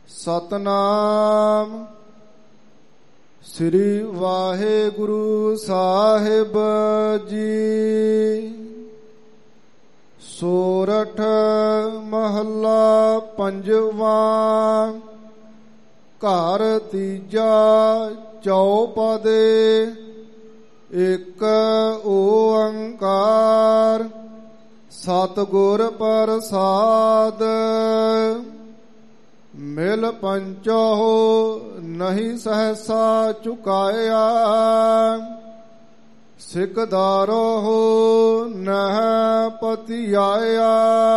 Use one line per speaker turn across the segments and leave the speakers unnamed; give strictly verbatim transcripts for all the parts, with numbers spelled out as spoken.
ਸਤਨਾਮ ਸ੍ਰੀ ਵਾਹਿਗੁਰੂ ਸਾਹਿਬ ਜੀ। ਸੋਰਠ ਮਹੱਲਾ ਪੰਜਵਾਂ। ਘਰ ਤੀਜਾ ਚੌਪਦੇ। ਇੱਕ ਓੰਕਾਰ ਸਤਿਗੁਰ ਪ੍ਰਸਾਦ। ਮਿਲ ਪੰਚਹੁ ਨਹੀਂ ਸਹਸਾ ਚੁਕਾਇਆ। ਸਿਕਦਾਰੋ ਨਹਿ ਪਤਿਆਇਆ।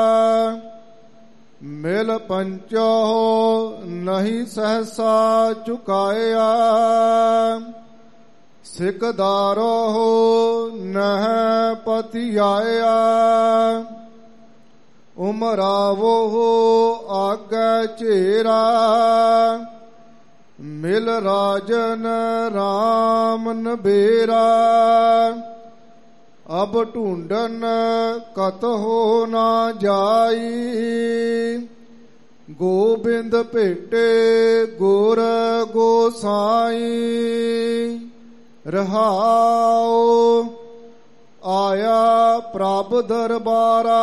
ਮਿਲ ਪੰਚਹੁ ਨਹੀਂ ਸਹਸਾ ਚੁਕਾਇਆ। ਸਿਕਦਾਰੋ ਨਹਿ ਪਤਿਆਇਆ। ਉਮਰਾਵੋ ਆਗੈ ਝੇਰਾ। ਮਿਲ ਰਾਜਨ ਰਾਮ ਨਬੇਰਾ। ਅਬ ਢੂੰਡਨ ਕਤਹੁ ਨਾ ਜਾਈ। ਗੋਬਿੰਦ ਭੇਟੇ ਗੁਰ ਗੋਸਾਈ। ਰਹਾਉ ਆਇਆ ਪ੍ਰਭ ਦਰਬਾਰਾ।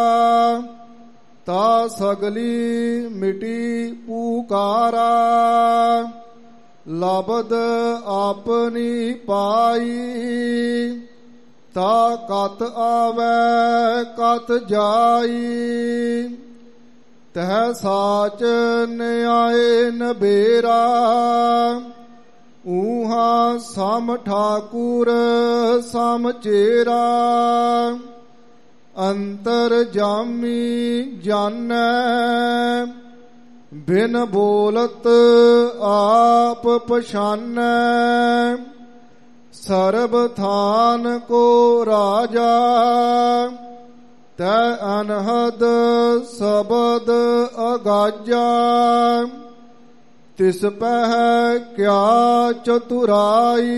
ਤਾ ਸਗਲੀ ਮਿਟੀ ਪੁਕਾਰਾ। ਲਬਦ ਆਪਣੀ ਪਾਈ। ਤਾ ਕਤ ਆਵੈ ਕਤ ਜਾਈ। ਤਹਿ ਸਾਚ ਨਿਆਏ ਨਬੇਰਾ। ਊਹਾਂ ਸਮ ਠਾਕੁਰ ਸਮ ਚੇਰਾ। ਅੰਤਰ ਜਾਮੀ ਜਾਣੈ ਬਿਨ ਬੋਲਤ ਆਪ ਪਛਾਨੈ। ਸਰਬ ਥਾਨ ਕੋ ਰਾਜਾ। ਤੈ ਅਨਹਦ ਸਬਦ ਅਗਾਜਾ। ਤਿਸ ਪਹਿ ਕਿਆ ਚਤੁਰਾਈ।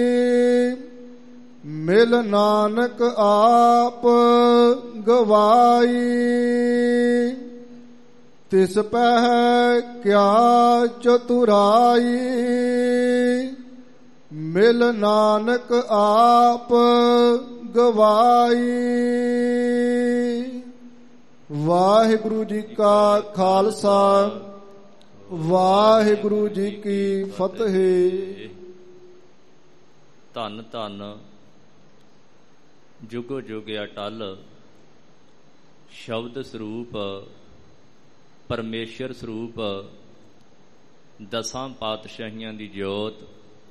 ਮਿਲ ਨਾਨਕ ਆਪ ਗਵਾਈ। ਤਿਸ ਪਹਿ ਕਿਆ ਚਤੁਰਾਈ। ਮਿਲ ਨਾਨਕ ਆਪ ਗਵਾਈ। ਵਾਹਿਗੁਰੂ ਜੀ ਕਾ ਖਾਲਸਾ ਵਾਹਿਗੁਰੂ ਜੀ ਕੀ ਫਤਿਹ।
ਧੰਨ ਧੰਨ ਜੁਗੋ ਜੁਗ ਅਟਲ ਸ਼ਬਦ ਸਰੂਪ ਪਰਮੇਸ਼ਰ ਸਰੂਪ ਦਸਾਂ ਪਾਤਸ਼ਾਹੀਆਂ ਦੀ ਜੋਤ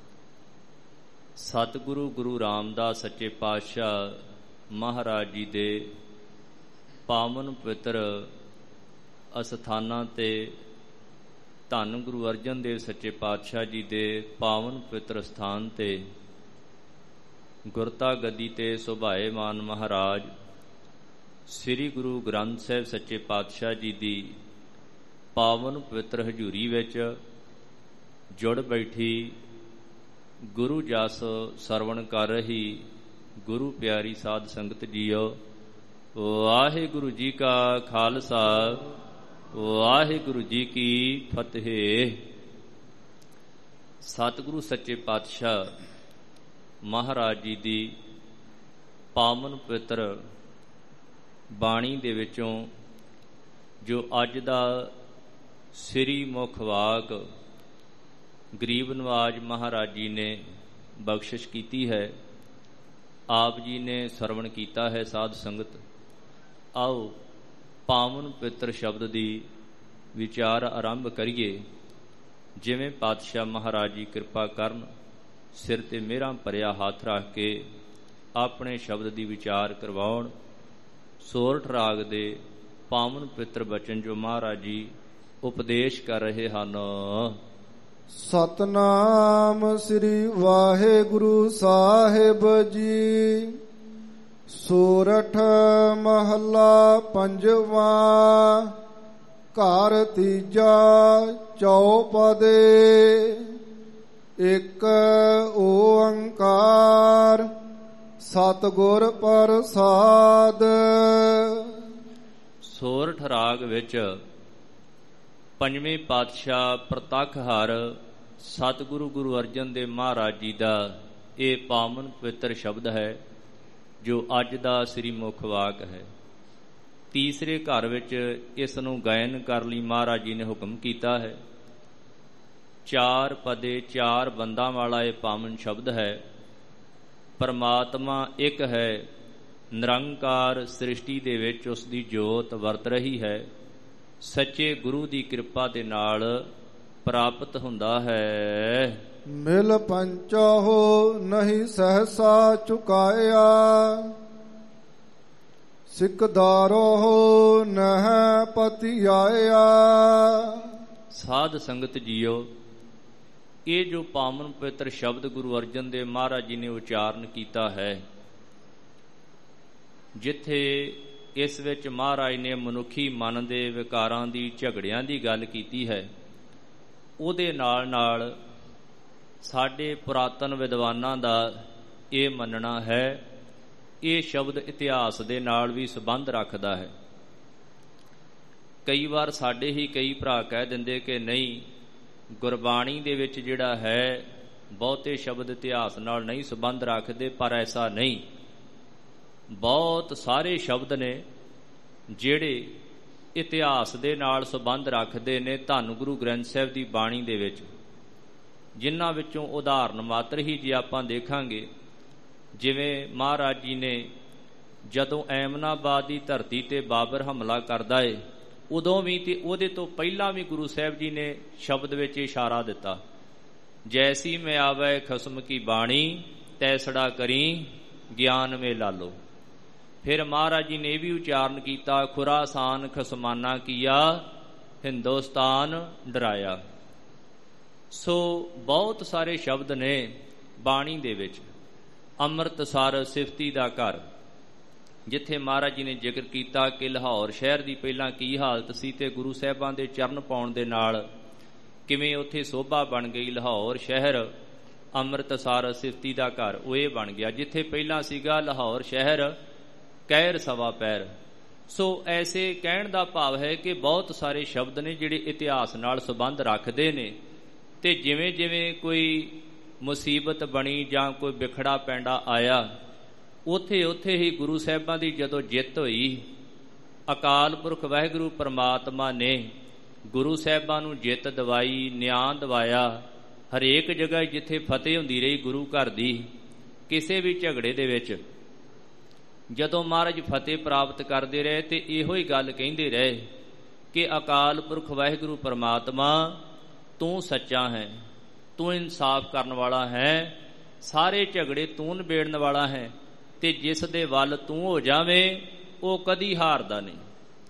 ਸਤਿਗੁਰੂ ਗੁਰੂ ਰਾਮਦਾਸ ਸੱਚੇ ਪਾਤਸ਼ਾਹ ਮਹਾਰਾਜ ਜੀ ਦੇ ਪਾਵਨ ਪਵਿੱਤਰ ਅਸਥਾਨਾਂ ਤੇ ਧੰਨ ਗੁਰੂ ਅਰਜਨ ਦੇਵ ਸੱਚੇ ਪਾਤਸ਼ਾਹ ਜੀ ਦੇ ਪਾਵਨ ਪਵਿੱਤਰ ਸਥਾਨ ਤੇ ਗੁਰਤਾ ਗੱਦੀ ਤੇ ਸੁਭਾਏਮਾਨ ਮਹਾਰਾਜ ਸ੍ਰੀ ਗੁਰੂ ਗ੍ਰੰਥ ਸਾਹਿਬ ਸੱਚੇ ਪਾਤਸ਼ਾਹ ਜੀ ਦੀ ਪਾਵਨ ਪਵਿੱਤਰ ਹਜ਼ੂਰੀ ਵਿੱਚ ਜੁੜ ਬੈਠੀ ਗੁਰੂ ਜਸ ਸਰਵਣ ਕਰ ਰਹੀ ਗੁਰੂ ਪਿਆਰੀ ਸਾਧ ਸੰਗਤ ਜੀਓ। ਵਾਹਿਗੁਰੂ ਜੀ ਕਾ ਖਾਲਸਾ ਵਾਹਿਗੁਰੂ ਜੀ ਕੀ ਫਤਿਹ। ਸਤਿਗੁਰੂ ਸੱਚੇ ਪਾਤਸ਼ਾਹ ਮਹਾਰਾਜ ਜੀ ਦੀ ਪਾਵਨ ਪਵਿੱਤਰ ਬਾਣੀ ਦੇ ਵਿੱਚੋਂ ਜੋ ਅੱਜ ਦਾ ਸ੍ਰੀ ਮੁੱਖ ਵਾਕ ਗਰੀਬ ਨਵਾਜ ਮਹਾਰਾਜ ਜੀ ਨੇ ਬਖਸ਼ਿਸ਼ ਕੀਤੀ ਹੈ, ਆਪ ਜੀ ਨੇ ਸਰਵਣ ਕੀਤਾ ਹੈ। ਸਾਧ ਸੰਗਤ ਆਓ ਪਾਵਨ ਪਵਿੱਤਰ ਸ਼ਬਦ ਦੀ ਵਿਚਾਰ ਆਰੰਭ ਕਰੀਏ। ਜਿਵੇਂ ਪਾਤਸ਼ਾਹ ਮਹਾਰਾਜ ਜੀ ਕਿਰਪਾ ਕਰਨ ਸਿਰ ਤੇ ਮਿਹਰਾਂ ਭਰਿਆ ਹੱਥ ਰੱਖ ਕੇ ਆਪਣੇ ਸ਼ਬਦ ਦੀ ਵਿਚਾਰ ਕਰਵਾਉਣ। ਸੋਰਠ ਰਾਗ ਦੇ ਪਾਵਨ ਪਵਿੱਤਰ ਬਚਨ ਜੋ ਮਹਾਰਾਜ ਜੀ ਉਪਦੇਸ਼ ਕਰ ਰਹੇ ਹਨ।
ਸਤਨਾਮ ਸ੍ਰੀ ਵਾਹਿਗੁਰੂ ਸਾਹਿਬ ਜੀ। ਸੋਰਠ ਮਹੱਲਾ ਪੰਜਵਾਂ। ਘਰ ਤੀਜਾ ਚੌਪਦੇ। ਇੱਕ ਓੰਕਾਰ ਸਤਿਗੁਰ ਪ੍ਰਸਾਦ।
ਸੋਰਠ ਰਾਗ ਵਿੱਚ ਪੰਜਵੇਂ ਪਾਤਸ਼ਾਹ ਪ੍ਰਤੱਖ ਹਰ ਸਤਿਗੁਰੂ ਗੁਰੂ ਅਰਜਨ ਦੇਵ ਮਹਾਰਾਜ ਜੀ ਦਾ ਇਹ ਪਾਵਨ ਪਵਿੱਤਰ ਸ਼ਬਦ ਹੈ ਜੋ ਅੱਜ ਦਾ ਸ੍ਰੀ ਮੁੱਖ ਵਾਕ ਹੈ। ਤੀਸਰੇ ਘਰ ਵਿੱਚ ਇਸ ਨੂੰ ਗਾਇਨ ਕਰਨ ਲਈ ਮਹਾਰਾਜ ਜੀ ਨੇ ਹੁਕਮ ਕੀਤਾ ਹੈ। ਚਾਰ ਪਦੇ ਚਾਰ ਬੰਦਾਂ ਵਾਲਾ ਇਹ ਪਾਵਨ ਸ਼ਬਦ ਹੈ। ਪਰਮਾਤਮਾ ਇੱਕ ਹੈ, ਨਿਰੰਕਾਰ ਸ੍ਰਿਸ਼ਟੀ ਦੇ ਵਿੱਚ ਉਸ ਦੀ ਜੋਤ ਵਰਤ ਰਹੀ ਹੈ। ਸੱਚੇ ਗੁਰੂ ਦੀ ਕਿਰਪਾ ਦੇ ਨਾਲ ਪ੍ਰਾਪਤ ਹੁੰਦਾ ਹੈ।
ਮਿਲ ਪੰਚਾਹੋ ਨਹੀਂ ਸਹਸਾ ਚੁਕਾਇਆ, ਸਿਕਦਾਰੋ ਨਹ ਪਤੀ ਆਇਆ।
ਸਾਧ ਸੰਗਤ ਜੀਓ, ਇਹ ਜੋ ਪਾਵਨ ਪਵਿੱਤਰ ਸ਼ਬਦ ਗੁਰੂ ਅਰਜਨ ਦੇਵ ਮਹਾਰਾਜ ਜੀ ਨੇ ਉਚਾਰਨ ਕੀਤਾ ਹੈ, ਜਿੱਥੇ ਇਸ ਵਿੱਚ ਮਹਾਰਾਜ ਨੇ ਮਨੁੱਖੀ ਮਨ ਦੇ ਵਿਕਾਰਾਂ ਦੀ, ਝਗੜਿਆਂ ਦੀ ਗੱਲ ਕੀਤੀ ਹੈ, ਉਹਦੇ ਨਾਲ ਨਾਲ ਸਾਡੇ ਪੁਰਾਤਨ ਵਿਦਵਾਨਾਂ ਦਾ ਇਹ ਮੰਨਣਾ ਹੈ, ਇਹ ਸ਼ਬਦ ਇਤਿਹਾਸ ਦੇ ਨਾਲ ਵੀ ਸੰਬੰਧ ਰੱਖਦਾ ਹੈ। ਕਈ ਵਾਰ ਸਾਡੇ ਹੀ ਕਈ ਭਰਾ ਕਹਿ ਦਿੰਦੇ ਕਿ ਨਹੀਂ, ਗੁਰਬਾਣੀ ਦੇ ਵਿੱਚ ਜਿਹੜਾ ਹੈ ਬਹੁਤੇ ਸ਼ਬਦ ਇਤਿਹਾਸ ਨਾਲ ਨਹੀਂ ਸੰਬੰਧ ਰੱਖਦੇ, ਪਰ ਐਸਾ ਨਹੀਂ। ਬਹੁਤ ਸਾਰੇ ਸ਼ਬਦ ਨੇ ਜਿਹੜੇ ਇਤਿਹਾਸ ਦੇ ਨਾਲ ਸੰਬੰਧ ਰੱਖਦੇ ਨੇ ਧੰਨ ਗੁਰੂ ਗ੍ਰੰਥ ਸਾਹਿਬ ਦੀ ਬਾਣੀ ਦੇ ਵਿੱਚ, ਜਿਨ੍ਹਾਂ ਵਿੱਚੋਂ ਉਦਾਹਰਨ ਮਾਤਰ ਹੀ ਜੇ ਆਪਾਂ ਦੇਖਾਂਗੇ, ਜਿਵੇਂ ਮਹਾਰਾਜ ਜੀ ਨੇ ਜਦੋਂ ਐਮਨਾਬਾਦ ਦੀ ਧਰਤੀ ਤੇ ਬਾਬਰ ਹਮਲਾ ਕਰਦਾ ਏ, ਉਦੋਂ ਵੀ ਤੇ ਉਹਦੇ ਤੋਂ ਪਹਿਲਾਂ ਵੀ ਗੁਰੂ ਸਾਹਿਬ ਜੀ ਨੇ ਸ਼ਬਦ ਵਿੱਚ ਇਸ਼ਾਰਾ ਦਿੱਤਾ, ਜੈਸੀ ਮੈਂ ਆਵੈ ਖਸਮ ਕੀ ਬਾਣੀ ਤੈਸੜਾ ਕਰੀ ਗਿਆਨ ਮੇ ਲਾਲੋ। ਫਿਰ ਮਹਾਰਾਜ ਜੀ ਨੇ ਇਹ ਵੀ ਉਚਾਰਨ ਕੀਤਾ, ਖੁਰਾਸਾਨ ਖਸਮਾਨਾ ਕੀਆ ਹਿੰਦੁਸਤਾਨ ਡਰਾਇਆ। ਸੋ ਬਹੁਤ ਸਾਰੇ ਸ਼ਬਦ ਨੇ ਬਾਣੀ ਦੇ ਵਿੱਚ। ਅੰਮ੍ਰਿਤਸਰ ਸਿਫਤੀ ਦਾ ਘਰ, ਜਿੱਥੇ ਮਹਾਰਾਜ ਜੀ ਨੇ ਜ਼ਿਕਰ ਕੀਤਾ ਕਿ ਲਾਹੌਰ ਸ਼ਹਿਰ ਦੀ ਪਹਿਲਾਂ ਕੀ ਹਾਲਤ ਸੀ ਤੇ ਗੁਰੂ ਸਾਹਿਬਾਂ ਦੇ ਚਰਨ ਪਾਉਣ ਦੇ ਨਾਲ ਕਿਵੇਂ ਉੱਥੇ ਸੋਭਾ ਬਣ ਗਈ। ਲਾਹੌਰ ਸ਼ਹਿਰ ਅੰਮ੍ਰਿਤਸਰ ਸਿਫਤੀ ਦਾ ਘਰ ਉਹ ਇਹ ਬਣ ਗਿਆ, ਜਿੱਥੇ ਪਹਿਲਾਂ ਸੀਗਾ ਲਾਹੌਰ ਸ਼ਹਿਰ ਕਹਿਰ ਸਵਾ ਪੈਰ। ਸੋ ਐਸੇ ਕਹਿਣ ਦਾ ਭਾਵ ਹੈ ਕਿ ਬਹੁਤ ਸਾਰੇ ਸ਼ਬਦ ਨੇ ਜਿਹੜੇ ਇਤਿਹਾਸ ਨਾਲ ਸੰਬੰਧ ਰੱਖਦੇ ਨੇ, ਤੇ ਜਿਵੇਂ ਜਿਵੇਂ ਕੋਈ ਮੁਸੀਬਤ ਬਣੀ ਜਾਂ ਕੋਈ ਵਿਖੜਾ ਪੈਂਡਾ ਆਇਆ, ਉੱਥੇ ਉੱਥੇ ਹੀ ਗੁਰੂ ਸਾਹਿਬਾਂ ਦੀ ਜਦੋਂ ਜਿੱਤ ਹੋਈ, ਅਕਾਲ ਪੁਰਖ ਵਾਹਿਗੁਰੂ ਪਰਮਾਤਮਾ ਨੇ ਗੁਰੂ ਸਾਹਿਬਾਂ ਨੂੰ ਜਿੱਤ ਦਿਵਾਈ, ਨਿਆਂ ਦਿਵਾਇਆ। ਹਰੇਕ ਜਗ੍ਹਾ ਜਿੱਥੇ ਫਤਿਹ ਹੁੰਦੀ ਰਹੀ ਗੁਰੂ ਘਰ ਦੀ, ਕਿਸੇ ਵੀ ਝਗੜੇ ਦੇ ਵਿੱਚ ਜਦੋਂ ਮਹਾਰਾਜ ਫਤਿਹ ਪ੍ਰਾਪਤ ਕਰਦੇ ਰਹੇ ਤੇ ਇਹੋ ਹੀ ਗੱਲ ਕਹਿੰਦੇ ਰਹੇ ਕਿ ਅਕਾਲ ਪੁਰਖ ਵਾਹਿਗੁਰੂ ਪਰਮਾਤਮਾ ਤੂੰ ਸੱਚਾ ਹੈ, ਤੂੰ ਇਨਸਾਫ ਕਰਨ ਵਾਲਾ ਹੈ, ਸਾਰੇ ਝਗੜੇ ਤੂੰ ਨਿਬੇੜਨ ਵਾਲਾ ਹੈ, ਤੇ ਜਿਸ ਦੇ ਵੱਲ ਤੂੰ ਹੋ ਜਾਵੇਂ ਉਹ ਕਦੀ ਹਾਰਦਾ ਨਹੀਂ।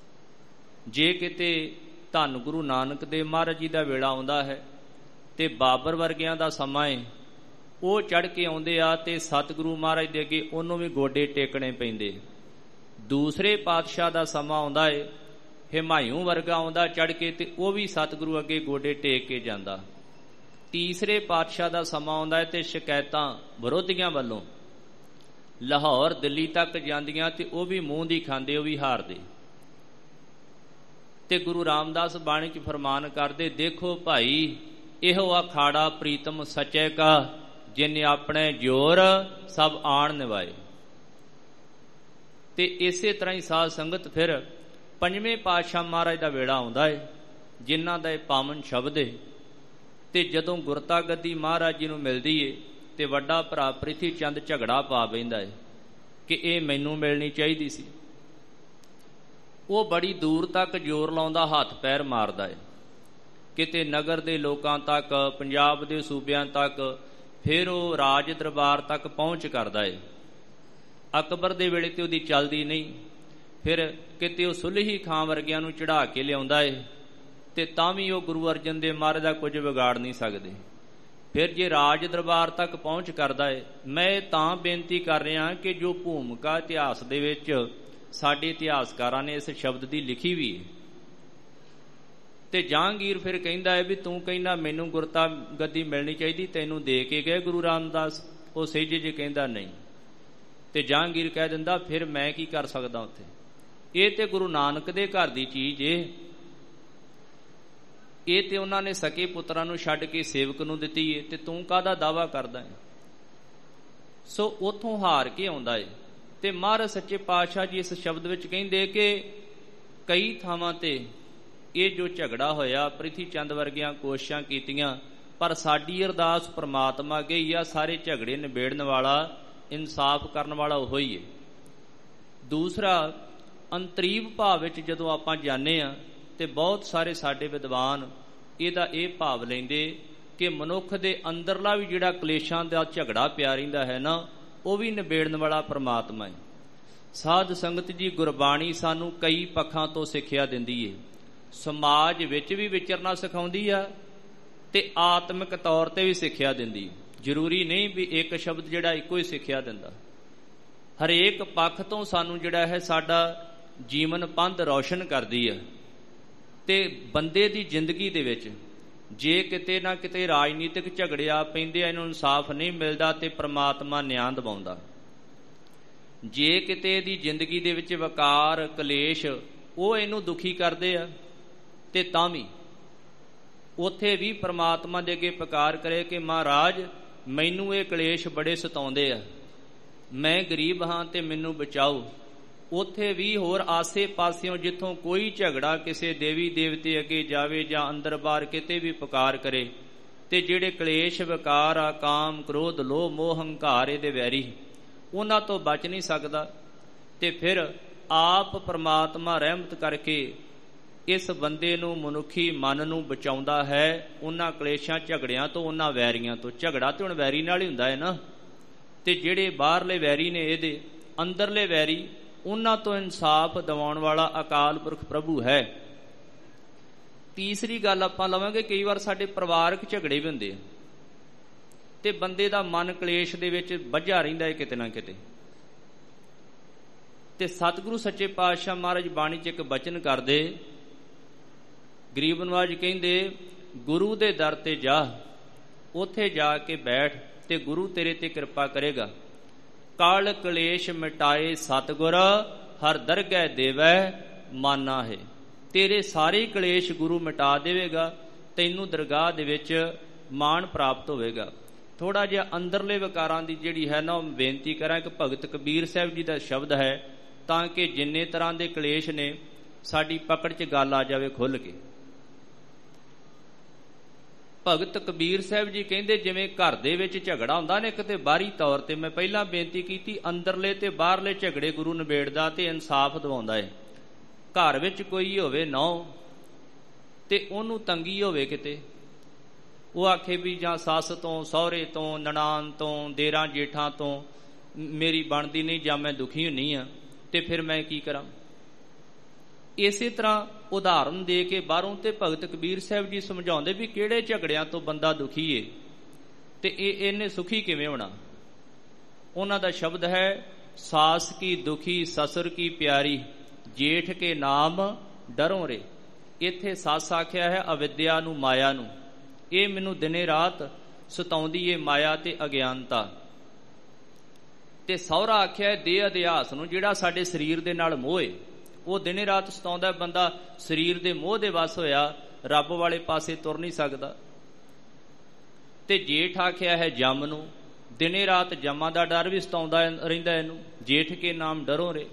ਜੇ ਕਿਤੇ ਧੰਨ ਗੁਰੂ ਨਾਨਕ ਦੇਵ ਮਹਾਰਾਜ ਜੀ ਦਾ ਵੇਲਾ ਆਉਂਦਾ ਹੈ ਤੇ ਬਾਬਰ ਵਰਗਿਆਂ ਦਾ ਸਮਾਂ ਹੈ, ਉਹ ਚੜ੍ਹ ਕੇ ਆਉਂਦੇ ਆ ਤੇ ਸਤਿਗੁਰੂ ਮਹਾਰਾਜ ਦੇ ਅੱਗੇ ਉਹਨੂੰ ਵੀ ਗੋਡੇ ਟੇਕਣੇ ਪੈਂਦੇ। ਦੂਸਰੇ ਪਾਤਸ਼ਾਹ ਦਾ ਸਮਾਂ ਆਉਂਦਾ ਏ, ਹਿਮਾਯੂ ਵਰਗਾ ਆਉਂਦਾ ਚੜ੍ਹ ਕੇ ਤੇ ਉਹ ਵੀ ਸਤਿਗੁਰੂ ਅੱਗੇ ਗੋਡੇ ਟੇਕ ਕੇ ਜਾਂਦਾ। ਤੀਸਰੇ ਪਾਤਸ਼ਾਹ ਦਾ ਸਮਾਂ ਆਉਂਦਾ ਹੈ ਤੇ ਸ਼ਿਕਾਇਤਾਂ ਵਿਰੋਧੀਆਂ ਵੱਲੋਂ ਲਾਹੌਰ ਦਿੱਲੀ ਤੱਕ ਜਾਂਦੀਆਂ ਤੇ ਉਹ ਵੀ ਮੂੰਹ ਦੀ ਖਾਂਦੇ, ਉਹ ਵੀ ਹਾਰਦੇ। ਤੇ ਗੁਰੂ ਰਾਮਦਾਸ ਬਾਣੀ 'ਚ ਫਰਮਾਨ ਕਰਦੇ, ਦੇਖੋ ਭਾਈ ਇਹੋ ਆ ਖਾੜਾ ਪ੍ਰੀਤਮ ਸੱਚੇ ਕਾ, ਜਿਨੇ ਆਪਣੇ ਜੋਰ ਸਭ ਆਣ ਨਿਵਾਏ। ਤੇ ਇਸੇ ਤਰ੍ਹਾਂ ਹੀ ਸਾਧ ਸੰਗਤ ਫਿਰ ਪੰਜਵੇਂ ਪਾਤਸ਼ਾਹ ਮਹਾਰਾਜ ਦਾ ਵੇੜਾ ਆਉਂਦਾ ਹੈ, ਜਿਨ੍ਹਾਂ ਦਾ ਇਹ ਪਾਵਨ ਸ਼ਬਦ ਹੈ। ਤੇ ਜਦੋਂ ਗੁਰਤਾ ਗੱਦੀ ਮਹਾਰਾਜ ਜੀ ਨੂੰ ਮਿਲਦੀ ਏ ਤੇ ਵੱਡਾ ਭਰਾ ਪ੍ਰਿਥੀ ਚੰਦ ਝਗੜਾ ਪਾ ਬਹਿੰਦਾ ਹੈ ਕਿ ਇਹ ਮੈਨੂੰ ਮਿਲਣੀ ਚਾਹੀਦੀ ਸੀ। ਉਹ ਬੜੀ ਦੂਰ ਤੱਕ ਜ਼ੋਰ ਲਾਉਂਦਾ, ਹੱਥ ਪੈਰ ਮਾਰਦਾ ਹੈ, ਕਿਤੇ ਨਗਰ ਦੇ ਲੋਕਾਂ ਤੱਕ, ਪੰਜਾਬ ਦੇ ਸੂਬਿਆਂ ਤੱਕ, ਫਿਰ ਉਹ ਰਾਜ ਦਰਬਾਰ ਤੱਕ ਪਹੁੰਚ ਕਰਦਾ ਹੈ। ਅਕਬਰ ਦੇ ਵੇਲੇ ਤੇ ਉਹਦੀ ਚੱਲਦੀ ਨਹੀਂ, ਫਿਰ ਕਿਤੇ ਉਹ ਸੁਲਹੀ ਖਾਂ ਵਰਗਿਆਂ ਨੂੰ ਚੜ੍ਹਾ ਕੇ ਲਿਆਉਂਦਾ ਹੈ, ਤੇ ਤਾਂ ਵੀ ਉਹ ਗੁਰੂ ਅਰਜਨ ਦੇਵ ਮਹਾਰਾਜ ਦਾ ਕੁਝ ਵਿਗਾੜ ਨਹੀਂ ਸਕਦੇ। ਫਿਰ ਜੇ ਰਾਜ ਦਰਬਾਰ ਤੱਕ ਪਹੁੰਚ ਕਰਦਾ ਹੈ, ਮੈਂ ਤਾਂ ਬੇਨਤੀ ਕਰ ਰਿਹਾ ਕਿ ਜੋ ਭੂਮਿਕਾ ਇਤਿਹਾਸ ਦੇ ਵਿੱਚ ਸਾਡੇ ਇਤਿਹਾਸਕਾਰਾਂ ਨੇ ਇਸ ਸ਼ਬਦ ਦੀ ਲਿਖੀ ਵੀ ਹੈ। ਤੇ ਜਹਾਂਗੀਰ ਫਿਰ ਕਹਿੰਦਾ ਹੈ ਵੀ ਤੂੰ ਕਹਿੰਦਾ ਮੈਨੂੰ ਗੁਰਤਾ ਗੱਦੀ ਮਿਲਣੀ ਚਾਹੀਦੀ, ਤੈਨੂੰ ਦੇ ਕੇ ਗਏ ਗੁਰੂ ਰਾਮਦਾਸ। ਉਹ ਸਹਿਜੇ ਜੇ ਕਹਿੰਦਾ ਨਹੀਂ, ਤੇ ਜਹਾਂਗੀਰ ਕਹਿ ਦਿੰਦਾ ਫਿਰ ਮੈਂ ਕੀ ਕਰ ਸਕਦਾ ਉੱਥੇ, ਇਹ ਤੇ ਗੁਰੂ ਨਾਨਕ ਦੇ ਘਰ ਦੀ ਚੀਜ਼ ਏ। ਇਹ ਤੇ ਉਹਨਾਂ ਨੇ ਸਕੇ ਪੁੱਤਰਾਂ ਨੂੰ ਛੱਡ ਕੇ ਸੇਵਕ ਨੂੰ ਦਿੱਤੀ ਏ, ਤੇ ਤੂੰ ਕਾਹਦਾ ਦਾਵਾ ਕਰਦਾ ਹੈ? ਸੋ ਉੱਥੋਂ ਹਾਰ ਕੇ ਆਉਂਦਾ ਏ। ਤੇ ਮਹਾਰਾਜ ਸੱਚੇ ਪਾਤਸ਼ਾਹ ਜੀ ਇਸ ਸ਼ਬਦ ਵਿੱਚ ਕਹਿੰਦੇ ਕਿ ਕਈ ਥਾਵਾਂ ਤੇ ਇਹ ਜੋ ਝਗੜਾ ਹੋਇਆ, ਪ੍ਰਿਥੀ ਚੰਦ ਵਰਗੀਆਂ ਕੋਸ਼ਿਸ਼ਾਂ ਕੀਤੀਆਂ, ਪਰ ਸਾਡੀ ਅਰਦਾਸ ਪ੍ਰਮਾਤਮਾ ਅੱਗੇ ਹੀ ਆ, ਸਾਰੇ ਝਗੜੇ ਨਿਬੇੜਨ ਵਾਲਾ, ਇਨਸਾਫ ਕਰਨ ਵਾਲਾ ਉਹ ਹੀ ਹੈ। ਦੂਸਰਾ, ਅੰਤਰੀਵ ਭਾਵ ਵਿੱਚ ਜਦੋਂ ਆਪਾਂ ਜਾਂਦੇ ਹਾਂ ਤੇ ਬਹੁਤ ਸਾਰੇ ਸਾਡੇ ਵਿਦਵਾਨ ਇਹਦਾ ਇਹ ਭਾਵ ਲੈਂਦੇ ਕਿ ਮਨੁੱਖ ਦੇ ਅੰਦਰਲਾ ਵੀ ਜਿਹੜਾ ਕਲੇਸ਼ਾਂ ਦਾ ਝਗੜਾ ਪਿਆ ਰਹਿੰਦਾ ਹੈ ਨਾ, ਉਹ ਵੀ ਨਿਬੇੜਨ ਵਾਲਾ ਪ੍ਰਮਾਤਮਾ ਹੈ। ਸਾਧ ਸੰਗਤ ਜੀ, ਗੁਰਬਾਣੀ ਸਾਨੂੰ ਕਈ ਪੱਖਾਂ ਤੋਂ ਸਿੱਖਿਆ ਦਿੰਦੀ ਹੈ। ਸਮਾਜ ਵਿੱਚ ਵੀ ਵਿਚਰਨਾ ਸਿਖਾਉਂਦੀ ਆ ਤੇ ਆਤਮਿਕ ਤੌਰ ਤੇ ਵੀ ਸਿੱਖਿਆ ਦਿੰਦੀ। ਜ਼ਰੂਰੀ ਨਹੀਂ ਵੀ ਇੱਕ ਸ਼ਬਦ ਜਿਹੜਾ ਇੱਕੋ ਹੀ ਸਿੱਖਿਆ ਦਿੰਦਾ। ਹਰੇਕ ਪੱਖ ਤੋਂ ਸਾਨੂੰ ਜਿਹੜਾ ਹੈ ਸਾਡਾ ਜੀਵਨ ਪੰਧ ਰੌਸ਼ਨ ਕਰਦੀ ਆ। ਤੇ ਬੰਦੇ ਦੀ ਜ਼ਿੰਦਗੀ ਦੇ ਵਿੱਚ ਜੇ ਕਿਤੇ ਨਾ ਕਿਤੇ ਰਾਜਨੀਤਿਕ ਝਗੜਿਆ ਪੈਂਦੇ ਆ, ਇਹਨੂੰ ਇਨਸਾਫ ਨਹੀਂ ਮਿਲਦਾ, ਤੇ ਪ੍ਰਮਾਤਮਾ ਨਿਆਂ ਦਿਵਾਉਂਦਾ। ਜੇ ਕਿਤੇ ਦੀ ਜ਼ਿੰਦਗੀ ਦੇ ਵਿੱਚ ਵਕਾਰ, ਕਲੇਸ਼, ਉਹ ਇਹਨੂੰ ਦੁਖੀ ਕਰਦੇ ਆ, ਤੇ ਤਾਂ ਵੀ ਉੱਥੇ ਵੀ ਪ੍ਰਮਾਤਮਾ ਦੇ ਅੱਗੇ ਪੁਕਾਰ ਕਰੇ ਕਿ ਮਹਾਰਾਜ ਮੈਨੂੰ ਇਹ ਕਲੇਸ਼ ਬੜੇ ਸਤਾਉਂਦੇ ਆ, ਮੈਂ ਗਰੀਬ ਹਾਂ ਤੇ ਮੈਨੂੰ ਬਚਾਓ। ਉੱਥੇ ਵੀ ਹੋਰ ਆਸੇ ਪਾਸਿਓਂ ਜਿੱਥੋਂ ਕੋਈ ਝਗੜਾ ਕਿਸੇ ਦੇਵੀ ਦੇਵਤੇ ਅੱਗੇ ਜਾਵੇ ਜਾਂ ਅੰਦਰ ਬਾਹਰ ਕਿਤੇ ਵੀ ਪੁਕਾਰ ਕਰੇ, ਤੇ ਜਿਹੜੇ ਕਲੇਸ਼, ਵਿਕਾਰ ਆ, ਕਾਮ, ਕ੍ਰੋਧ, ਲੋਭ, ਮੋਹ, ਹੰਕਾਰ ਇਹਦੇ ਵੈਰੀ, ਉਹਨਾਂ ਤੋਂ ਬਚ ਨਹੀਂ ਸਕਦਾ। ਤੇ ਫਿਰ ਆਪ ਪ੍ਰਮਾਤਮਾ ਰਹਿਮਤ ਕਰਕੇ ਇਸ ਬੰਦੇ ਨੂੰ, ਮਨੁੱਖੀ ਮਨ ਨੂੰ ਬਚਾਉਂਦਾ ਹੈ ਉਹਨਾਂ ਕਲੇਸ਼ਾਂ, ਝਗੜਿਆਂ ਤੋਂ, ਉਹਨਾਂ ਵੈਰੀਆਂ ਤੋਂ। ਝਗੜਾ ਤੇ ਹੁਣ ਵੈਰੀ ਨਾਲ ਹੀ ਹੁੰਦਾ ਹੈ ਨਾ, ਤੇ ਜਿਹੜੇ ਬਾਹਰਲੇ ਵੈਰੀ ਨੇ, ਇਹਦੇ ਅੰਦਰਲੇ ਵੈਰੀ, ਉਹਨਾਂ ਤੋਂ ਇਨਸਾਫ ਦਿਵਾਉਣ ਵਾਲਾ ਅਕਾਲ ਪੁਰਖ ਪ੍ਰਭੂ ਹੈ। ਤੀਸਰੀ ਗੱਲ ਆਪਾਂ ਲਵਾਂਗੇ, ਕਈ ਵਾਰ ਸਾਡੇ ਪਰਿਵਾਰਕ ਝਗੜੇ ਵੀ ਹੁੰਦੇ ਆ ਤੇ ਬੰਦੇ ਦਾ ਮਨ ਕਲੇਸ਼ ਦੇ ਵਿੱਚ ਵੱਝਾ ਰਹਿੰਦਾ ਹੈ ਕਿਤੇ ਨਾ ਕਿਤੇ। ਤੇ ਸਤਿਗੁਰੂ ਸੱਚੇ ਪਾਤਸ਼ਾਹ ਮਹਾਰਾਜ ਬਾਣੀ 'ਚ ਇੱਕ ਬਚਨ ਕਰਦੇ, ਗਰੀਬ ਨਵਾਜ ਕਹਿੰਦੇ, ਗੁਰੂ ਦੇ ਦਰ ਤੇ ਜਾ, ਉੱਥੇ ਜਾ ਕੇ ਬੈਠ ਤੇ ਗੁਰੂ ਤੇਰੇ ਤੇ ਕਿਰਪਾ ਕਰੇਗਾ। ਕਾਲ ਕਲੇਸ਼ ਮਿਟਾਏ ਸਤਿਗੁਰ, ਹਰ ਦਰਗਹਿ ਦੇਵੈ ਮਾਨਾ ਹੈ। ਤੇਰੇ ਸਾਰੇ ਕਲੇਸ਼ ਗੁਰੂ ਮਿਟਾ ਦੇਵੇਗਾ, ਤੈਨੂੰ ਦਰਗਾਹ ਦੇ ਵਿੱਚ ਮਾਣ ਪ੍ਰਾਪਤ ਹੋਵੇਗਾ। ਥੋੜਾ ਜਿਹਾ ਅੰਦਰਲੇ ਵਿਕਾਰਾਂ ਦੀ ਜਿਹੜੀ ਹੈ ਨਾ, ਉਹ ਬੇਨਤੀ ਕਰਾਂ ਕਿ ਭਗਤ ਕਬੀਰ ਸਾਹਿਬ ਜੀ ਦਾ ਸ਼ਬਦ ਹੈ, ਤਾਂ ਕਿ ਜਿੰਨੇ ਤਰ੍ਹਾਂ ਦੇ ਕਲੇਸ਼ ਨੇ ਸਾਡੀ ਪਕੜ 'ਚ ਗੱਲ ਆ ਜਾਵੇ ਖੁੱਲ੍ਹ ਕੇ। ਭਗਤ ਕਬੀਰ ਸਾਹਿਬ ਜੀ ਕਹਿੰਦੇ, ਜਿਵੇਂ ਘਰ ਦੇ ਵਿੱਚ ਝਗੜਾ ਹੁੰਦਾ ਨੇ ਕਿਤੇ ਬਾਹਰੀ ਤੌਰ ਤੇ, ਮੈਂ ਪਹਿਲਾਂ ਬੇਨਤੀ ਕੀਤੀ, ਅੰਦਰਲੇ ਤੇ ਬਾਹਰਲੇ ਝਗੜੇ ਗੁਰੂ ਨਿਬੇੜਦਾ ਤੇ ਇਨਸਾਫ ਦਿਵਾਉਂਦਾ ਹੈ। ਘਰ ਵਿੱਚ ਕੋਈ ਹੋਵੇ ਨਹੁੰ ਤੇ ਉਹਨੂੰ ਤੰਗੀ ਹੋਵੇ ਕਿਤੇ, ਉਹ ਆਖੇ ਵੀ ਜਾਂ ਸੱਸ ਤੋਂ, ਸਹੁਰੇ ਤੋਂ, ਨਨਾਣ ਤੋਂ, ਦੇਰਾਂ ਜੇਠਾਂ ਤੋਂ ਮੇਰੀ ਬਣਦੀ ਨਹੀਂ, ਜਾਂ ਮੈਂ ਦੁਖੀ ਹੁੰਨੀ ਆ, ਤੇ ਫਿਰ ਮੈਂ ਕੀ ਕਰਾਂ। ਇਸੇ ਤਰ੍ਹਾਂ ਉਦਾਹਰਨ ਦੇ ਕੇ ਬਾਹਰੋਂ ਤੇ ਭਗਤ ਕਬੀਰ ਸਾਹਿਬ ਜੀ ਸਮਝਾਉਂਦੇ ਵੀ ਕਿਹੜੇ ਝਗੜਿਆਂ ਤੋਂ ਬੰਦਾ ਦੁਖੀ ਏ ਤੇ ਇਹ ਇਹਨੇ ਸੁਖੀ ਕਿਵੇਂ ਹੋਣਾ। ਉਹਨਾਂ ਦਾ ਸ਼ਬਦ ਹੈ, ਸਾਸ ਕੀ ਦੁਖੀ ਸਸੁਰ ਕੀ ਪਿਆਰੀ, ਜੇਠ ਕੇ ਨਾਮ ਡਰੋਂ ਰੇ। ਇੱਥੇ ਸੱਸ ਆਖਿਆ ਹੈ ਅਵਿਦਿਆ ਨੂੰ, ਮਾਇਆ ਨੂੰ। ਇਹ ਮੈਨੂੰ ਦਿਨੇ ਰਾਤ ਸਤਾਉਂਦੀ ਏ ਮਾਇਆ ਤੇ ਅਗਿਆਨਤਾ। ਤੇ ਸਹੁਰਾ ਆਖਿਆ ਦੇਹ ਅਧਿਆਸ ਨੂੰ, ਜਿਹੜਾ ਸਾਡੇ ਸਰੀਰ ਦੇ ਨਾਲ ਮੋਹ ਏ, ਉਹ ਦਿਨੇ ਰਾਤ ਸਤਾਉਂਦਾ। ਬੰਦਾ ਸਰੀਰ ਦੇ ਮੋਹ ਦੇ ਵਸ ਹੋਇਆ ਰੱਬ ਵਾਲੇ ਪਾਸੇ ਤੁਰ ਨਹੀਂ ਸਕਦਾ। ਤੇ ਜੇਠ ਆਖਿਆ ਹੈ ਜਮ ਨੂੰ, ਦਿਨੇ ਰਾਤ ਜਮਾਂ ਦਾ ਡਰ ਵੀ ਸਤਾਉਂਦਾ ਰਹਿੰਦਾ ਇਹਨੂੰ। ਜੇਠ ਕੇ ਨਾਮ ਡਰੋਂ ਰੇ।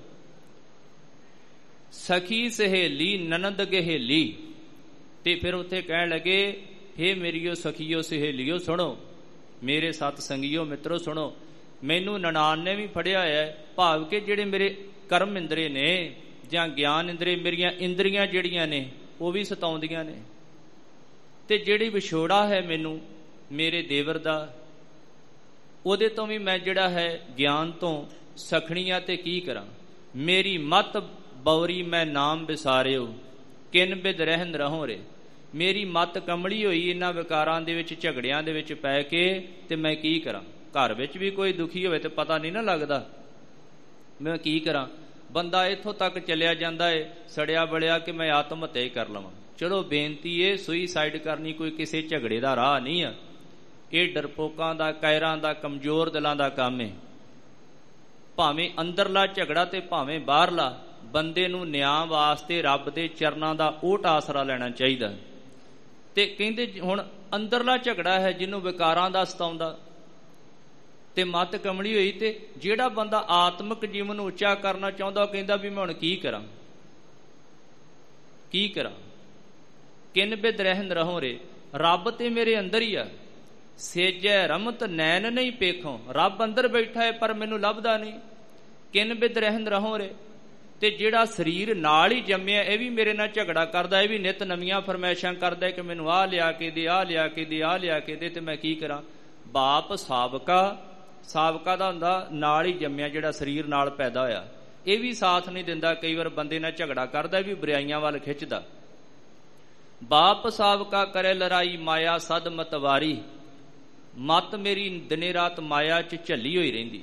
ਸਖੀ ਸਹੇਲੀ ਨਨਦ ਗਹੇਲੀ, ਤੇ ਫਿਰ ਉੱਥੇ ਕਹਿਣ ਲੱਗੇ, ਹੇ ਮੇਰੀਓ ਸਖੀਓ ਸਹੇਲੀਓ ਸੁਣੋ, ਮੇਰੇ ਸਤ ਸੰਗੀਓ ਮਿੱਤਰੋ ਸੁਣੋ, ਮੈਨੂੰ ਨਨਾਣ ਨੇ ਵੀ ਫੜਿਆ ਹੋਇਆ। ਭਾਵ ਕਿ ਜਿਹੜੇ ਮੇਰੇ ਕਰਮ ਇੰਦਰੇ ਨੇ ਜਾਂ ਗਿਆਨ ਇੰਦਰੇ, ਮੇਰੀਆਂ ਇੰਦਰੀਆਂ ਜਿਹੜੀਆਂ ਨੇ ਉਹ ਵੀ ਸਤਾਉਂਦੀਆਂ ਨੇ। ਤੇ ਜਿਹੜੀ ਵਿਛੋੜਾ ਹੈ ਮੈਨੂੰ ਮੇਰੇ ਦੇਵਰ ਦਾ, ਉਹਦੇ ਤੋਂ ਵੀ ਮੈਂ ਜਿਹੜਾ ਹੈ ਗਿਆਨ ਤੋਂ ਸਖਣੀਆਂ ਤੇ ਕੀ ਕਰਾਂ। ਮੇਰੀ ਮਤ ਬੌਰੀ ਮੈਂ ਨਾਮ ਵਿਸਾਰਿਓ, ਕਿਨ ਬਿਦ ਰਹਿਨ ਰਹੋ ਰੇ। ਮੇਰੀ ਮਤ ਕਮਲੀ ਹੋਈ ਇਹਨਾਂ ਵਿਕਾਰਾਂ ਦੇ ਵਿੱਚ, ਝਗੜਿਆਂ ਦੇ ਵਿੱਚ ਪੈ ਕੇ, ਤੇ ਮੈਂ ਕੀ ਕਰਾਂ। ਘਰ ਵਿੱਚ ਵੀ ਕੋਈ ਦੁਖੀ ਹੋਵੇ ਤੇ ਪਤਾ ਨਹੀਂ ਨਾ ਲੱਗਦਾ ਮੈਂ ਕੀ ਕਰਾਂ। ਬੰਦਾ ਇੱਥੋਂ ਤੱਕ ਚੱਲਿਆ ਜਾਂਦਾ ਏ ਸੜਿਆ ਬਲਿਆ ਕਿ ਮੈਂ ਆਤਮ ਹੱਤਿਆ ਹੀ ਕਰ ਲਵਾਂ। ਚਲੋ ਬੇਨਤੀ ਏ, ਸੁਈਸਾਈਡ ਕਰਨੀ ਕੋਈ ਕਿਸੇ ਝਗੜੇ ਦਾ ਰਾਹ ਨਹੀਂ ਆ। ਇਹ ਡਰਪੋਕਾਂ ਦਾ, ਕਾਇਰਾਂ ਦਾ, ਕਮਜ਼ੋਰ ਦਿਲਾਂ ਦਾ ਕੰਮ ਏ। ਭਾਵੇਂ ਅੰਦਰਲਾ ਝਗੜਾ ਤੇ ਭਾਵੇਂ ਬਾਹਰਲਾ, ਬੰਦੇ ਨੂੰ ਨਿਆਂ ਵਾਸਤੇ ਰੱਬ ਦੇ ਚਰਨਾਂ ਦਾ ਓਟ ਆਸਰਾ ਲੈਣਾ ਚਾਹੀਦਾ। ਤੇ ਕਹਿੰਦੇ ਹੁਣ ਅੰਦਰਲਾ ਝਗੜਾ ਹੈ ਜਿਹਨੂੰ ਵਿਕਾਰਾਂ ਦਾ ਸਤਾਉਂਦਾ ਤੇ ਮੱਤ ਕਮਲੀ ਹੋਈ। ਤੇ ਜਿਹੜਾ ਬੰਦਾ ਆਤਮਿਕ ਜੀਵਨ ਨੂੰ ਉੱਚਾ ਕਰਨਾ ਚਾਹੁੰਦਾ ਉਹ ਕਹਿੰਦਾ ਵੀ ਮੈਂ ਹੁਣ ਕੀ ਕਰਾਂ ਕੀ ਕਰਾਂ ਕਿਨ ਬਿਦ ਰਹਿਨ ਰਹੋ ਰੇ, ਰੱਬ ਤੇ ਮੇਰੇ ਅੰਦਰ ਹੀ ਆ। ਸੇਜੈ ਰਮਤ ਨੈਣ ਨਹੀਂ ਪੇਖੋਂ, ਰੱਬ ਅੰਦਰ ਬੈਠਾ ਹੈ ਪਰ ਮੈਨੂੰ ਲੱਭਦਾ ਨਹੀਂ। ਕਿਨ ਬਿਦ ਰਹਿਨ ਰਹੋ ਰੇ, ਤੇ ਜਿਹੜਾ ਸਰੀਰ ਨਾਲ ਹੀ ਜੰਮਿਆ ਇਹ ਵੀ ਮੇਰੇ ਨਾਲ ਝਗੜਾ ਕਰਦਾ, ਇਹ ਵੀ ਨਿਤ ਨਵੀਆਂ ਫਰਮਾਇਸ਼ਾਂ ਕਰਦਾ ਕਿ ਮੈਨੂੰ ਆਹ ਲਿਆ ਕੇ ਦੇ, ਆਹ ਲਿਆ ਕੇ ਦੇ, ਆਹ ਲਿਆ ਕੇ ਦੇ, ਤੇ ਮੈਂ ਕੀ ਕਰਾਂ। ਬਾਪ ਸਾਬਕਾ, ਸਾਬਕਾ ਦਾ ਹੁੰਦਾ ਨਾਲ ਹੀ ਜੰਮਿਆ ਜਿਹੜਾ ਸਰੀਰ ਨਾਲ ਪੈਦਾ ਹੋਇਆ, ਇਹ ਵੀ ਸਾਥ ਨਹੀਂ ਦਿੰਦਾ। ਕਈ ਵਾਰ ਬੰਦੇ ਨਾਲ ਝਗੜਾ ਕਰਦਾ, ਵੀ ਬੁਰਾਈਆਂ ਵੱਲ ਖਿੱਚਦਾ। ਬਾਪ ਸਾਬਕਾ ਕਰੇ ਲੜਾਈ, ਮਾਇਆ ਸਦ ਮਤਵਾਰੀ, ਮਤ ਮੇਰੀ ਦਿਨੇ ਰਾਤ ਮਾਇਆ ਚ ਝੱਲੀ ਹੋਈ ਰਹਿੰਦੀ।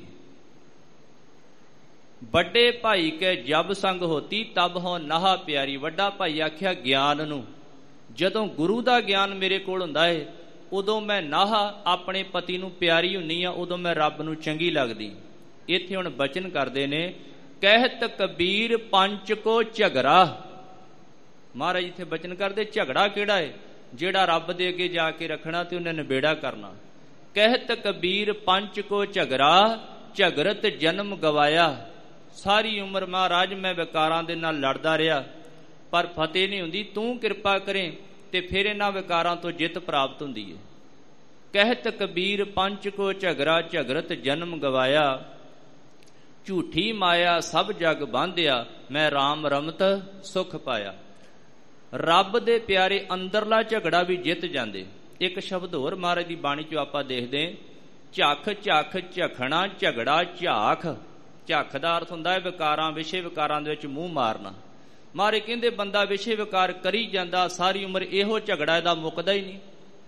ਵੱਡੇ ਭਾਈ ਕੇ ਜਬ ਸੰਗ ਹੋਤੀ ਤਬ ਹੋ ਨਾਹਾ ਪਿਆਰੀ, ਵੱਡਾ ਭਾਈ ਆਖਿਆ ਗਿਆਨ ਨੂੰ, ਜਦੋਂ ਗੁਰੂ ਦਾ ਗਿਆਨ ਮੇਰੇ ਕੋਲ ਹੁੰਦਾ ਏ ਉਦੋਂ ਮੈਂ ਨਾਹਾ ਆਪਣੇ ਪਤੀ ਨੂੰ ਪਿਆਰੀ ਹੁੰਨੀ ਆ, ਉਦੋਂ ਮੈਂ ਰੱਬ ਨੂੰ ਚੰਗੀ ਲੱਗਦੀ। ਇੱਥੇ ਹੁਣ ਬਚਨ ਕਰਦੇ ਨੇ, ਕਹਿਤ ਕਬੀਰ ਪੰਚ ਕੋ ਝਗੜਾ। ਮਹਾਰਾਜ ਇੱਥੇ ਬਚਨ ਕਰਦੇ ਝਗੜਾ ਕਿਹੜਾ ਏ, ਜਿਹੜਾ ਰੱਬ ਦੇ ਅੱਗੇ ਜਾ ਕੇ ਰੱਖਣਾ ਤੇ ਉਹਨੇ ਨਿਬੇੜਾ ਕਰਨਾ। ਕਹਿਤ ਕਬੀਰ ਪੰਚ ਕੋ ਝਗੜਾ, ਝਗਰਤ ਜਨਮ ਗਵਾਇਆ। ਸਾਰੀ ਉਮਰ ਮਹਾਰਾਜ ਮੈਂ ਵਿਕਾਰਾਂ ਦੇ ਨਾਲ ਲੜਦਾ ਰਿਹਾ ਪਰ ਫਤਿਹ ਨਹੀਂ ਹੁੰਦੀ, ਤੂੰ ਕਿਰਪਾ ਕਰੇ ਤੇ ਫਿਰ ਇਹਨਾਂ ਵਿਕਾਰਾਂ ਤੋਂ ਜਿੱਤ ਪ੍ਰਾਪਤ ਹੁੰਦੀ ਹੈ। ਕਹਿਤ ਕਬੀਰ ਪੰਚ ਕੋ ਝਗੜਾ, ਝਗਰਤ ਜਨਮ ਗਵਾਇਆ। ਝੂਠੀ ਮਾਇਆ ਸਭ ਜਗ ਬਾਂਧਿਆ, ਮੈਂ ਰਾਮ ਰਮਤ ਸੁਖ ਪਾਇਆ। ਰੱਬ ਦੇ ਪਿਆਰੇ ਅੰਦਰਲਾ ਝਗੜਾ ਵੀ ਜਿੱਤ ਜਾਂਦੇ। ਇੱਕ ਸ਼ਬਦ ਹੋਰ ਮਹਾਰਾਜ ਦੀ ਬਾਣੀ ਚੋਂ ਆਪਾਂ ਦੇਖਦੇ, ਝੱਖ ਝੱਖ ਝਖਣਾ ਝਗੜਾ ਝਾਖ। ਝੱਖ ਦਾ ਅਰਥ ਹੁੰਦਾ ਹੈ ਵਿਕਾਰਾਂ, ਵਿਸ਼ੇ ਵਿਕਾਰਾਂ ਦੇ ਵਿੱਚ ਮੂੰਹ ਮਾਰਨਾ। ਮਹਾਰਾਜ ਕਹਿੰਦੇ ਬੰਦਾ ਵਿਸ਼ੇ ਵਿਕਾਰ ਕਰੀ ਜਾਂਦਾ, ਸਾਰੀ ਉਮਰ ਇਹੋ ਝਗੜਾ ਇਹਦਾ ਮੁੱਕਦਾ ਹੀ ਨਹੀਂ।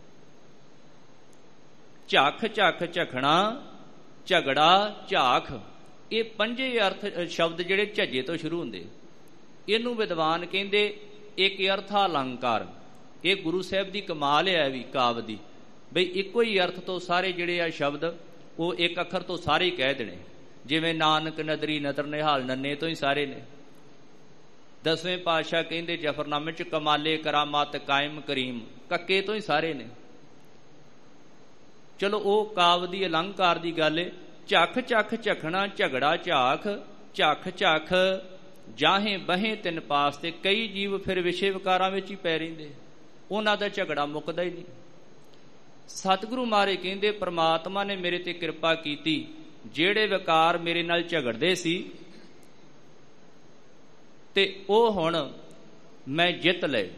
ਝੱਖ ਝੱਖ ਝਖਣਾ ਝਗੜਾ ਝਾਖ, ਇਹ ਪੰਜੇ ਅਰਥ ਸ਼ਬਦ ਜਿਹੜੇ ਝੱਜੇ ਤੋਂ ਸ਼ੁਰੂ ਹੁੰਦੇ। ਇਹਨੂੰ ਵਿਦਵਾਨ ਕਹਿੰਦੇ ਇੱਕ ਅਰਥਾ ਅਲੰਕਾਰ। ਇਹ ਗੁਰੂ ਸਾਹਿਬ ਦੀ ਕਮਾਲ ਹੈ ਵੀ ਕਾਵ ਦੀ, ਬਈ ਇੱਕੋ ਹੀ ਅਰਥ ਤੋਂ ਸਾਰੇ ਜਿਹੜੇ ਆ ਸ਼ਬਦ ਉਹ ਇੱਕ ਅੱਖਰ ਤੋਂ ਸਾਰੇ ਹੀ ਕਹਿ ਦੇਣੇ। ਜਿਵੇਂ ਨਾਨਕ ਨਦਰੀ ਨਦਰ ਨਿਹਾਲ ਨੰਨੇ ਤੋਂ ਹੀ ਸਾਰੇ ਨੇ। ਦਸਵੇਂ ਪਾਤਸ਼ਾਹ ਕਹਿੰਦੇ ਜਫਰਨਾਮੇ ਚ ਕਮਾਲੇ ਕਰਾਮਾਤ ਕਾਇਮ ਕਰੀਮ, ਕੱਕੇ ਤੋਂ ਹੀ ਸਾਰੇ ਨੇ। ਚਲੋ ਉਹ ਕਾਵ ਦੀ ਅਲੰਕਾਰ ਦੀ ਗੱਲ ਏ। ਝੱਖ ਝੱਖ ਝਖਣਾ ਝਗੜਾ ਝਾਖ, ਝੱਖ ਝੱਖ ਜਾਹੇ ਬਹੇ ਤਿੰਨ ਪਾਸ। ਤੇ ਕਈ ਜੀਵ ਫਿਰ ਵਿਸ਼ੇ ਵਿਕਾਰਾਂ ਵਿੱਚ ਹੀ ਪੈ ਰਹਿੰਦੇ, ਉਹਨਾਂ ਦਾ ਝਗੜਾ ਮੁੱਕਦਾ ਹੀ ਨਹੀਂ। ਸਤਿਗੁਰੂ ਮਹਾਰਾਜ ਕਹਿੰਦੇ ਪ੍ਰਮਾਤਮਾ ਨੇ ਮੇਰੇ ਤੇ ਕਿਰਪਾ ਕੀਤੀ, ਜਿਹੜੇ ਵਿਕਾਰ ਮੇਰੇ ਨਾਲ ਝਗੜਦੇ ਸੀ ਤੇ ਉਹ ਹੁਣ ਮੈਂ ਜਿੱਤ ਲਏ।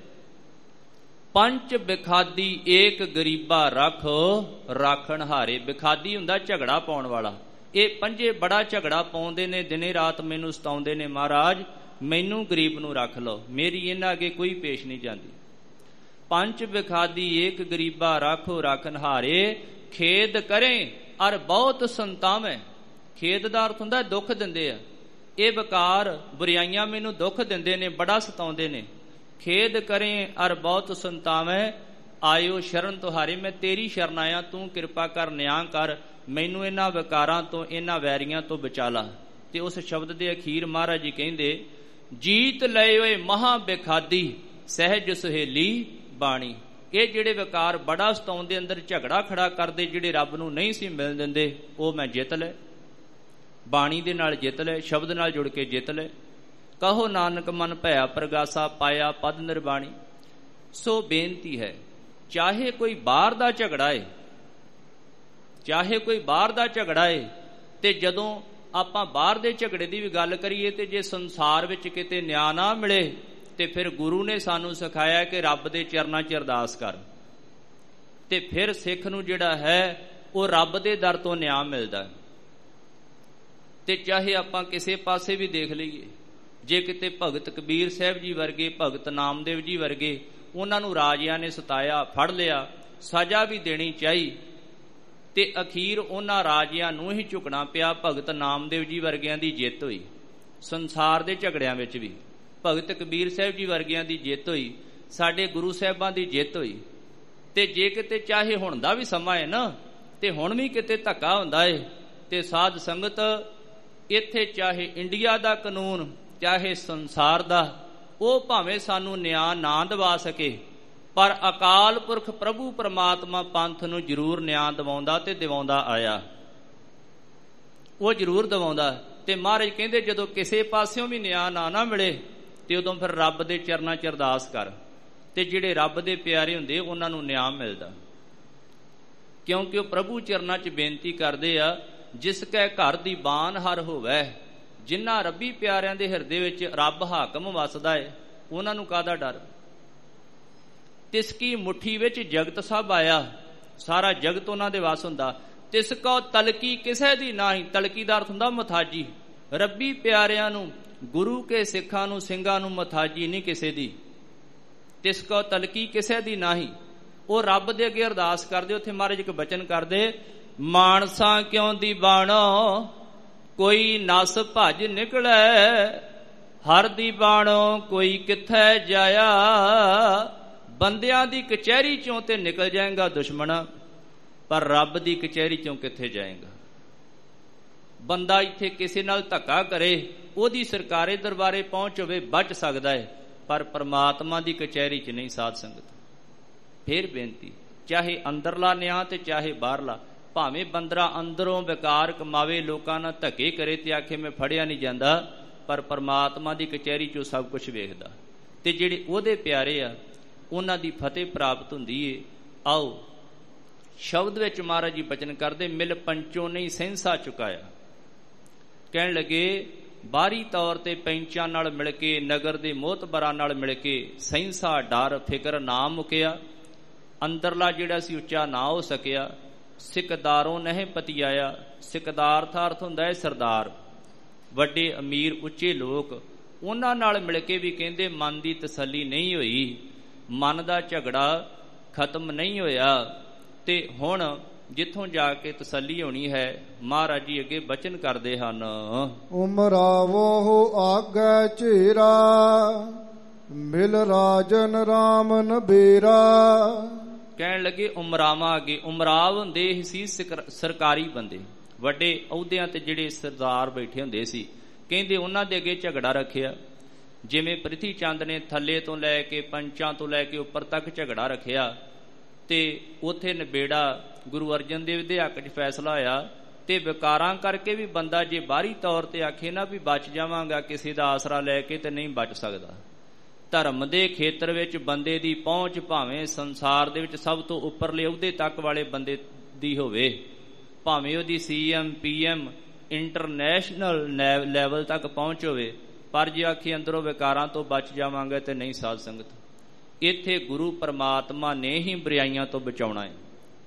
ਪੰਚ ਬਿਖਾਦੀ ਏਕ ਗਰੀਬਾ ਰੱਖ, ਰਾਖਣ ਹਾਰੇ। ਬਿਖਾਦੀ ਹੁੰਦਾ ਝਗੜਾ ਪਾਉਣ ਵਾਲਾ। ਇਹ ਪੰਜੇ ਬੜਾ ਝਗੜਾ ਪਾਉਂਦੇ ਨੇ, ਦਿਨੇ ਰਾਤ ਮੈਨੂੰ ਸਤਾਉਂਦੇ ਨੇ। ਮਹਾਰਾਜ ਮੈਨੂੰ ਗਰੀਬ ਨੂੰ ਰੱਖ ਲਓ, ਮੇਰੀ ਇਹਨਾਂ ਅੱਗੇ ਕੋਈ ਪੇਸ਼ ਨਹੀਂ ਜਾਂਦੀ। ਪੰਚ ਬਿਖਾਦੀ ਏਕ ਗਰੀਬਾ ਰਾਖੋ ਰਾਖਣ ਹਾਰੇ, ਖੇਦ ਕਰੇ ਅਰ ਬਹੁਤ ਸੰਤਾਵੇਂ। ਖੇਦ ਦਾ ਅਰਥ ਹੁੰਦਾ ਦੁੱਖ ਦਿੰਦੇ ਆ। ਇਹ ਵਿਕਾਰ ਬੁਰਾਈਆਂ ਮੈਨੂੰ ਦੁੱਖ ਦਿੰਦੇ ਨੇ, ਬੜਾ ਸਤਾਉਂਦੇ ਨੇ। ਖੇਦ ਕਰੇ ਅਰ ਬਹੁਤ ਸੰਤਾਵੇਂ, ਆਇਓ ਸ਼ਰਨ ਤੁਹਾਰੇ। ਮੈਂ ਤੇਰੀ ਸ਼ਰਨ ਆਇਆ, ਤੂੰ ਕਿਰਪਾ ਕਰ, ਨਿਆਂ ਕਰ, ਮੈਨੂੰ ਇਹਨਾਂ ਵਿਕਾਰਾਂ ਤੋਂ, ਇਹਨਾਂ ਵੈਰੀਆਂ ਤੋਂ ਬਚਾ ਲਾ। ਤੇ ਉਸ ਸ਼ਬਦ ਦੇ ਅਖੀਰ ਮਹਾਰਾਜ ਜੀ ਕਹਿੰਦੇ, ਜੀਤ ਲਏ ਓਏ ਮਹਾ ਬੇਖਾਦੀ, ਸਹਿਜ ਸੁਹੇਲੀ ਬਾਣੀ। ਇਹ ਜਿਹੜੇ ਵਿਕਾਰ ਬੜਾ ਸਤਾਉਂਦੇ, ਅੰਦਰ ਝਗੜਾ ਖੜਾ ਕਰਦੇ, ਜਿਹੜੇ ਰੱਬ ਨੂੰ ਨਹੀਂ ਸੀ ਮਿਲਣ ਦਿੰਦੇ, ਉਹ ਮੈਂ ਜਿੱਤ ਲਏ। ਬਾਣੀ ਦੇ ਨਾਲ ਜਿੱਤ ਲਏ, ਸ਼ਬਦ ਨਾਲ ਜੁੜ ਕੇ ਜਿੱਤ ਲਏ। ਕਹੋ ਨਾਨਕ ਮਨ ਭਇਆ ਪ੍ਰਗਾਸਾ, ਪਾਇਆ ਪਦ ਨਿਰਬਾਣੀ। ਸੋ ਬੇਨਤੀ ਹੈ, ਚਾਹੇ ਕੋਈ ਬਾਹਰ ਦਾ ਝਗੜਾ ਏ, ਚਾਹੇ ਕੋਈ ਬਾਹਰ ਦਾ ਝਗੜਾ ਏ, ਤੇ ਜਦੋਂ ਆਪਾਂ ਬਾਹਰ ਦੇ ਝਗੜੇ ਦੀ ਵੀ ਗੱਲ ਕਰੀਏ ਤੇ ਜੇ ਸੰਸਾਰ ਵਿੱਚ ਕਿਤੇ ਨਿਆਂ ਨਾ ਮਿਲੇ ਤੇ ਫਿਰ ਗੁਰੂ ਨੇ ਸਾਨੂੰ ਸਿਖਾਇਆ ਕਿ ਰੱਬ ਦੇ ਚਰਨਾਂ 'ਚ ਅਰਦਾਸ ਕਰ, ਤੇ ਫਿਰ ਸਿੱਖ ਨੂੰ ਜਿਹੜਾ ਹੈ ਉਹ ਰੱਬ ਦੇ ਦਰ ਤੋਂ ਨਿਆਂ ਮਿਲਦਾ। ਤੇ ਚਾਹੇ ਆਪਾਂ ਕਿਸੇ ਪਾਸੇ ਵੀ ਦੇਖ ਲਈਏ, ਜੇ ਕਿਤੇ ਭਗਤ ਕਬੀਰ ਸਾਹਿਬ ਜੀ ਵਰਗੇ, ਭਗਤ ਨਾਮਦੇਵ ਜੀ ਵਰਗੇ, ਉਹਨਾਂ ਨੂੰ ਰਾਜਿਆਂ ਨੇ ਸਤਾਇਆ, ਫੜ ਲਿਆ, ਸਜ਼ਾ ਵੀ ਦੇਣੀ ਚਾਹੀ, ਤੇ ਅਖੀਰ ਉਹਨਾਂ ਰਾਜਿਆਂ ਨੂੰ ਹੀ ਝੁਕਣਾ ਪਿਆ। ਭਗਤ ਨਾਮਦੇਵ ਜੀ ਵਰਗਿਆਂ ਦੀ ਜਿੱਤ ਹੋਈ ਸੰਸਾਰ ਦੇ ਝਗੜਿਆਂ ਵਿੱਚ ਵੀ, ਭਗਤ ਕਬੀਰ ਸਾਹਿਬ ਜੀ ਵਰਗਿਆਂ ਦੀ ਜਿੱਤ ਹੋਈ, ਸਾਡੇ ਗੁਰੂ ਸਾਹਿਬਾਂ ਦੀ ਜਿੱਤ ਹੋਈ। ਤੇ ਜੇ ਕਿਤੇ ਚਾਹੇ ਹੁਣ ਦਾ ਵੀ ਸਮਾਂ ਹੈ ਨਾ, ਤੇ ਹੁਣ ਵੀ ਕਿਤੇ ਧੱਕਾ ਹੁੰਦਾ ਏ, ਤੇ ਸਾਧ ਸੰਗਤ ਇੱਥੇ ਚਾਹੇ ਇੰਡੀਆ ਦਾ ਕਾਨੂੰਨ, ਚਾਹੇ ਸੰਸਾਰ ਦਾ, ਉਹ ਭਾਵੇਂ ਸਾਨੂੰ ਨਿਆਂ ਨਾ ਦਿਵਾ ਸਕੇ, ਪਰ ਅਕਾਲ ਪੁਰਖ ਪ੍ਰਭੂ ਪਰਮਾਤਮਾ ਪੰਥ ਨੂੰ ਜ਼ਰੂਰ ਨਿਆਂ ਦਿਵਾਉਂਦਾ ਤੇ ਦਿਵਾਉਂਦਾ ਆਇਆ, ਉਹ ਜ਼ਰੂਰ ਦਿਵਾਉਂਦਾ। ਤੇ ਮਹਾਰਾਜ ਕਹਿੰਦੇ ਜਦੋਂ ਕਿਸੇ ਪਾਸਿਓਂ ਵੀ ਨਿਆਂ ਨਾ ਨਾ ਮਿਲੇ ਤੇ ਉਦੋਂ ਫਿਰ ਰੱਬ ਦੇ ਚਰਨਾਂ 'ਚ ਅਰਦਾਸ ਕਰ, ਤੇ ਜਿਹੜੇ ਰੱਬ ਦੇ ਪਿਆਰੇ ਹੁੰਦੇ ਉਹਨਾਂ ਨੂੰ ਨਿਆਂ ਮਿਲਦਾ, ਕਿਉਂਕਿ ਉਹ ਪ੍ਰਭੂ ਚਰਨਾਂ 'ਚ ਬੇਨਤੀ ਕਰਦੇ ਆ, ਜਿਸ ਕੈ ਘਰ ਦੀ ਬਾਨ ਹਰ ਹੋਵੈ। ਜਿਨ੍ਹਾਂ ਰੱਬੀ ਪਿਆਰਿਆਂ ਦੇ ਹਿਰਦੇ ਵਿੱਚ ਰੱਬ ਹਾਕਮ ਵਸਦਾ ਹੈ, ਉਹਨਾਂ ਨੂੰ ਕਾਹਦਾ ਡਰ। ਤਿਸ ਕੀ ਮੁੱਠੀ ਵਿੱਚ ਜਗਤ ਸਭ ਆਇਆ, ਸਾਰਾ ਜਗਤ ਉਹਨਾਂ ਦੇ ਵਸ ਹੁੰਦਾ। ਤਿਸ ਕੋ ਤਲਕੀ ਕਿਸੇ ਦੀ ਨਾਹੀਂ, ਤਲਕੀ ਦਾ ਅਰਥ ਹੁੰਦਾ ਮਥਾਜੀ। ਰੱਬੀ ਪਿਆਰਿਆਂ ਨੂੰ, ਗੁਰੂ ਕੇ ਸਿੱਖਾਂ ਨੂੰ, ਸਿੰਘਾਂ ਨੂੰ ਮਥਾਜੀ ਨਹੀਂ ਕਿਸੇ ਦੀ। ਤਿਸ ਕੋ ਤਲਕੀ ਕਿਸੇ ਦੀ ਨਾਹੀਂ, ਉਹ ਰੱਬ ਦੇ ਅੱਗੇ ਅਰਦਾਸ ਕਰਦੇ। ਉੱਥੇ ਮਹਾਰਾਜ ਇੱਕ ਬਚਨ ਕਰਦੇ, ਮਾਨਸਾ ਕਿਉਂ ਦੀ ਬਾਣੋ ਕੋਈ ਨਸ ਭੱਜ ਨਿਕਲੈ, ਹਰ ਦੀ ਬਾਣੋ ਕੋਈ ਕਿੱਥੇ ਜਾਇਆ। ਬੰਦਿਆਂ ਦੀ ਕਚਹਿਰੀ ਚੋਂ ਤੇ ਨਿਕਲ ਜਾਏਗਾ ਦੁਸ਼ਮਣਾ, ਪਰ ਰੱਬ ਦੀ ਕਚਹਿਰੀ ਚੋਂ ਕਿੱਥੇ ਜਾਏਗਾ। ਬੰਦਾ ਇੱਥੇ ਕਿਸੇ ਨਾਲ ਧੱਕਾ ਕਰੇ, ਉਹਦੀ ਸਰਕਾਰੇ ਦਰਬਾਰੇ ਪਹੁੰਚ ਹੋਵੇ, ਬਚ ਸਕਦਾ ਹੈ, ਪਰ ਪਰਮਾਤਮਾ ਦੀ ਕਚਹਿਰੀ 'ਚ ਨਹੀਂ। ਸਾਧ ਸੰਗਤ ਫੇਰ ਬੇਨਤੀ, ਚਾਹੇ ਅੰਦਰਲਾ ਨਿਆਂ ਤੇ ਚਾਹੇ ਬਾਹਰਲਾ, ਭਾਵੇਂ ਬੰਦਰਾ ਅੰਦਰੋਂ ਵਿਕਾਰ ਕਮਾਵੇ, ਲੋਕਾਂ ਨਾਲ ਧੱਕੇ ਕਰੇ ਤੇ ਆਖੇ ਮੈਂ ਫੜਿਆ ਨਹੀਂ ਜਾਂਦਾ, ਪਰ ਪਰਮਾਤਮਾ ਦੀ ਕਚਹਿਰੀ 'ਚੋਂ ਸਭ ਕੁਝ ਵੇਖਦਾ। ਤੇ ਜਿਹੜੇ ਉਹਦੇ ਪਿਆਰੇ ਆ ਉਹਨਾਂ ਦੀ ਫਤਿਹ ਪ੍ਰਾਪਤ ਹੁੰਦੀ ਏ। ਆਓ ਸ਼ਬਦ ਵਿੱਚ ਮਹਾਰਾਜ ਜੀ ਬਚਨ ਕਰਦੇ, ਮਿਲ ਪੰਚੋਂ ਨਹੀਂ ਸਹਿੰਸਾ ਚੁਕਾਇਆ। ਕਹਿਣ ਲੱਗੇ ਬਾਹਰੀ ਤੌਰ ਤੇ ਪੈਂਚਾਂ ਨਾਲ ਮਿਲ ਕੇ, ਨਗਰ ਦੇ ਮੋਹਤਬਰਾਂ ਨਾਲ ਮਿਲ ਕੇ ਸਹਿੰਸਾ ਡਰ ਫਿਕਰ ਨਾ ਮੁਕਿਆ, ਅੰਦਰਲਾ ਜਿਹੜਾ ਸੀ ਉੱਚਾ ਨਾ ਹੋ ਸਕਿਆ। ਸਿਕਦਾਰੋਂ ਨਹਿ ਪਤਿਆਇਆ, ਸਿਕਦਾਰ ਦਾ ਅਰਥ ਹੁੰਦਾ ਹੈ ਸਰਦਾਰ, ਵੱਡੇ ਅਮੀਰ ਉੱਚੇ ਲੋਕ, ਉਹਨਾਂ ਨਾਲ ਮਿਲ ਕੇ ਵੀ ਕਹਿੰਦੇ ਮਨ ਦੀ ਤਸੱਲੀ ਨਹੀਂ ਹੋਈ, ਮਨ ਦਾ ਝਗੜਾ ਖਤਮ ਨਹੀਂ ਹੋਇਆ। ਤੇ ਹੁਣ ਜਿੱਥੋਂ ਜਾ ਕੇ ਤਸੱਲੀ ਹੋਣੀ ਹੈ, ਮਹਾਰਾਜ ਜੀ ਅੱਗੇ ਬਚਨ ਕਰਦੇ ਹਨ,
ਉਮਰਾਵੋ ਆਗੈ ਝੇਰਾ ਮਿਲ ਰਾਜਨ ਰਾਮ ਨਬੇਰਾ।
ਕਹਿਣ ਲੱਗੇ ਉਮਰਾਵਾਂ ਅੱਗੇ, ਉਮਰਾਵ ਹੁੰਦੇ ਸੀ ਸਰਕਾਰੀ ਬੰਦੇ, ਵੱਡੇ ਅਹੁਦਿਆਂ ਤੇ ਜਿਹੜੇ ਸਰਦਾਰ ਬੈਠੇ ਹੁੰਦੇ ਸੀ, ਕਹਿੰਦੇ ਉਹਨਾਂ ਦੇ ਅੱਗੇ ਝਗੜਾ ਰੱਖਿਆ। ਜਿਵੇਂ ਪ੍ਰਿਥੀ ਚੰਦ ਨੇ ਥੱਲੇ ਤੋਂ ਲੈ ਕੇ ਪੰਚਾਂ ਤੋਂ ਲੈ ਕੇ ਉੱਪਰ ਤੱਕ ਝਗੜਾ ਰੱਖਿਆ, ਤੇ ਉੱਥੇ ਨਿਬੇੜਾ ਗੁਰੂ ਅਰਜਨ ਦੇਵ ਦੇ ਹੱਕ 'ਚ ਫੈਸਲਾ ਹੋਇਆ। ਤੇ ਵਿਕਾਰਾਂ ਕਰਕੇ ਵੀ ਬੰਦਾ ਜੇ ਬਾਹਰੀ ਤੌਰ ਤੇ ਆਖੇ ਨਾ ਵੀ ਬਚ ਜਾਵਾਂਗਾ ਕਿਸੇ ਦਾ ਆਸਰਾ ਲੈ ਕੇ, ਤੇ ਨਹੀਂ ਬਚ ਸਕਦਾ। ਧਰਮ ਦੇ ਖੇਤਰ ਵਿੱਚ ਬੰਦੇ ਦੀ ਪਹੁੰਚ ਭਾਵੇਂ ਸੰਸਾਰ ਦੇ ਵਿੱਚ ਸਭ ਤੋਂ ਉੱਪਰਲੇ ਅਹੁਦੇ ਤੱਕ ਵਾਲੇ ਬੰਦੇ ਦੀ ਹੋਵੇ, ਭਾਵੇਂ ਉਹਦੀ C M P M international level ਤੱਕ ਪਹੁੰਚ ਹੋਵੇ, ਪਰ ਜੇ ਆਖੀ ਅੰਦਰੋਂ ਵਿਕਾਰਾਂ ਤੋਂ ਬਚ ਜਾਵਾਂਗੇ ਤੇ ਨਹੀਂ। ਸਾਧ ਸੰਗਤ ਇੱਥੇ ਗੁਰੂ ਪਰਮਾਤਮਾ ਨੇ ਹੀ ਬੁਰਾਈਆਂ ਤੋਂ ਬਚਾਉਣਾ ਹੈ।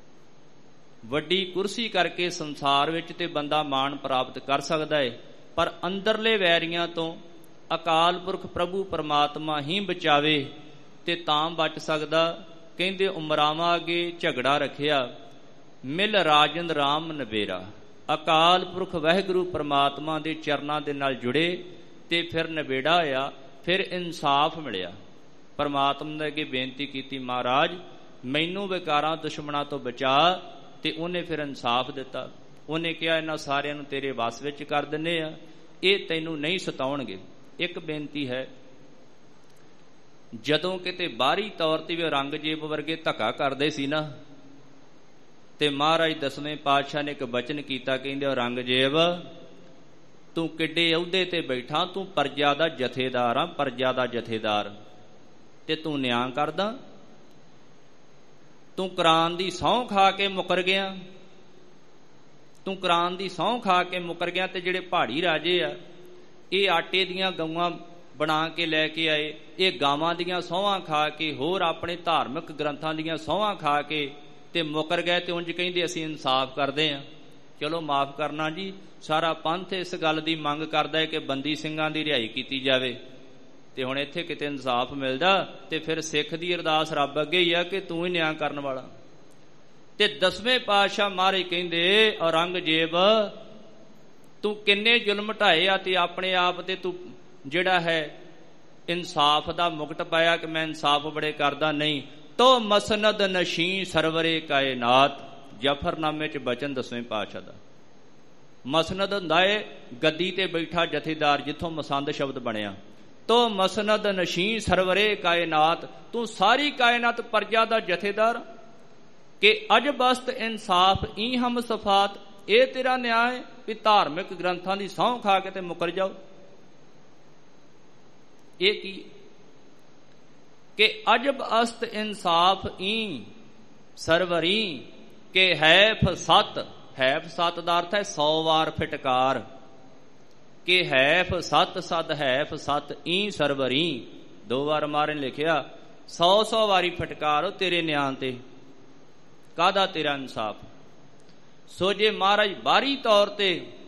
ਵੱਡੀ ਕੁਰਸੀ ਕਰਕੇ ਸੰਸਾਰ ਵਿੱਚ ਤੇ ਬੰਦਾ ਮਾਣ ਪ੍ਰਾਪਤ ਕਰ ਸਕਦਾ ਹੈ, ਪਰ ਅੰਦਰਲੇ ਵੈਰੀਆਂ ਤੋਂ ਅਕਾਲ ਪੁਰਖ ਪ੍ਰਭੂ ਪਰਮਾਤਮਾ ਹੀ ਬਚਾਵੇ ਤੇ ਤਾਂ ਬਚ ਸਕਦਾ। ਕਹਿੰਦੇ ਉਮਰਾਵਾਂ ਅੱਗੇ ਝਗੜਾ ਰੱਖਿਆ, ਮਿਲ ਰਾਜਨ ਰਾਮ ਨਬੇਰਾ। ਅਕਾਲ ਪੁਰਖ ਵਾਹਿਗੁਰੂ ਪਰਮਾਤਮਾ ਦੇ ਚਰਨਾਂ ਦੇ ਨਾਲ ਜੁੜੇ ਤੇ ਫਿਰ ਨਬੇੜਾ ਹੋਇਆ, ਫਿਰ ਇਨਸਾਫ ਮਿਲਿਆ। ਪਰਮਾਤਮਾ ਦੇ ਅੱਗੇ ਬੇਨਤੀ ਕੀਤੀ, ਮਹਾਰਾਜ ਮੈਨੂੰ ਵਿਕਾਰਾਂ ਦੁਸ਼ਮਣਾਂ ਤੋਂ ਬਚਾ, ਤੇ ਉਹਨੇ ਫਿਰ ਇਨਸਾਫ ਦਿੱਤਾ। ਉਹਨੇ ਕਿਹਾ ਇਹਨਾਂ ਸਾਰਿਆਂ ਨੂੰ ਤੇਰੇ ਵਸ ਵਿੱਚ ਕਰ ਦਿੰਦੇ ਆ, ਇਹ ਤੈਨੂੰ ਨਹੀਂ ਸਤਾਉਣਗੇ। ਇੱਕ ਬੇਨਤੀ ਹੈ, ਜਦੋਂ ਕਿਤੇ ਬਾਹਰੀ ਤੌਰ ਤੇ ਵੀ ਔਰੰਗਜ਼ੇਬ ਵਰਗੇ ਧੱਕਾ ਕਰਦੇ ਸੀ ਨਾ, ਤੇ ਮਹਾਰਾਜ ਦਸਵੇਂ ਪਾਤਸ਼ਾਹ ਨੇ ਇੱਕ ਬਚਨ ਕੀਤਾ, ਕਹਿੰਦੇ ਔਰੰਗਜ਼ੇਬ ਤੂੰ ਕਿੱਡੇ ਅਹੁਦੇ ਤੇ ਬੈਠਾ, ਤੂੰ ਪਰਜਾ ਦਾ ਜਥੇਦਾਰ ਆ, ਪਰਜਾ ਦਾ ਜਥੇਦਾਰ, ਤੇ ਤੂੰ ਨਿਆਂ ਕਰਦਾ। ਤੂੰ ਕੁਰਾਨ ਦੀ ਸਹੁੰ ਖਾ ਕੇ ਮੁਕਰ ਗਿਆ, ਤੂੰ ਕੁਰਾਨ ਦੀ ਸਹੁੰ ਖਾ ਕੇ ਮੁਕਰ ਗਿਆ। ਤੇ ਜਿਹੜੇ ਪਹਾੜੀ ਰਾਜੇ ਆ, ਇਹ ਆਟੇ ਦੀਆਂ ਗਊਆਂ ਬਣਾ ਕੇ ਲੈ ਕੇ ਆਏ, ਇਹ ਗਾਵਾਂ ਦੀਆਂ ਸਹੁੰਆਂ ਖਾ ਕੇ, ਹੋਰ ਆਪਣੇ ਧਾਰਮਿਕ ਗ੍ਰੰਥਾਂ ਦੀਆਂ ਸਹੁੰਆਂ ਖਾ ਕੇ ਤੇ ਮੁਕਰ ਗਏ। ਤੇ ਉਂਝ ਕਹਿੰਦੇ ਅਸੀਂ ਇਨਸਾਫ ਕਰਦੇ ਹਾਂ। ਚਲੋ ਮਾਫ ਕਰਨਾ ਜੀ, ਸਾਰਾ ਪੰਥ ਇਸ ਗੱਲ ਦੀ ਮੰਗ ਕਰਦਾ ਹੈ ਕਿ ਬੰਦੀ ਸਿੰਘਾਂ ਦੀ ਰਿਹਾਈ ਕੀਤੀ ਜਾਵੇ, ਤੇ ਹੁਣ ਇੱਥੇ ਕਿਤੇ ਇਨਸਾਫ ਮਿਲਦਾ ਤੇ ਫਿਰ ਸਿੱਖ ਦੀ ਅਰਦਾਸ ਰੱਬ ਅੱਗੇ ਹੀ ਆ ਕਿ ਤੂੰ ਹੀ ਨਿਆਂ ਕਰਨ ਵਾਲਾ। ਤੇ ਦਸਵੇਂ ਪਾਤਸ਼ਾਹ ਮਹਾਰਾਜ ਕਹਿੰਦੇ ਔਰੰਗਜ਼ੇਬ ਤੂੰ ਕਿੰਨੇ ਜ਼ੁਲਮ ਢਾਏ ਆ, ਤੇ ਆਪਣੇ ਆਪ ਤੇ ਤੂੰ ਜਿਹੜਾ ਹੈ ਇਨਸਾਫ ਦਾ ਮੁਕਟ ਪਾਇਆ ਕਿ ਮੈਂ ਇਨਸਾਫ ਬੜੇ ਕਰਦਾ। ਨਹੀਂ ਤੋ ਮਸਨਦ ਨਸ਼ੀ ਸਰਵਰੇ ਕਾਇਨਾਤ, ਜਫਰਨਾਮੇ 'ਚ ਬਚਨ ਦਸਵੇਂ ਪਾਤਸ਼ਾਹ ਦਾ। ਮਸਨਦ ਹੁੰਦਾ ਏ ਗੱਦੀ ਤੇ ਬੈਠਾ ਜਥੇਦਾਰ, ਜਿੱਥੋਂ ਮਸੰਦ ਸ਼ਬਦ ਬਣਿਆ। ਤੋ ਮਸਨਦ ਨਸ਼ੀ ਸਰਵਰੇ ਕਾਇਨਾਤ, ਤੂੰ ਸਾਰੀ ਕਾਇਨਾਤ ਪਰਜਾ ਦਾ ਜਥੇਦਾਰ ਕਿ ਅਜਬਸਤ ਇਨਸਾਫ ਈ ਹਮ ਸਫਾਤ। ਇਹ ਤੇਰਾ ਨਿਆਂ ਹੈ ਵੀ ਧਾਰਮਿਕ ਗ੍ਰੰਥਾਂ ਦੀ ਸਹੁੰ ਖਾ ਕੇ ਤੇ ਮੁਕਰ ਜਾਓ। ਇਹ ਕੀ ਕਿ ਅਜਬ ਅਸਤ ਇਨਸਾਫ ਈ ਸਰਵਰੀ ਕਿ ਹੈਫ ਸਤ। ਹੈਫ ਸਤ ਦਾ ਅਰਥ ਹੈ ਸੌ ਵਾਰ ਫਟਕਾਰ ਕਿ ਹੈਫ ਸਤ ਸਦ ਹੈਫ ਸਤ ਈ ਸਰਵਰੀ। ਦੋ ਵਾਰ ਮਾਰੇ ਲਿਖਿਆ ਸੌ ਸੌ ਵਾਰੀ ਫਟਕਾਰ ਤੇਰੇ ਨਿਆਂ ਤੇ। ਕਾਹਦਾ ਤੇਰਾ ਇਨਸਾਫ? ਸੋ ਜੇ ਮਹਾਰਾਜ ਬਾਹਰੀ ਤੌਰ ਤੇ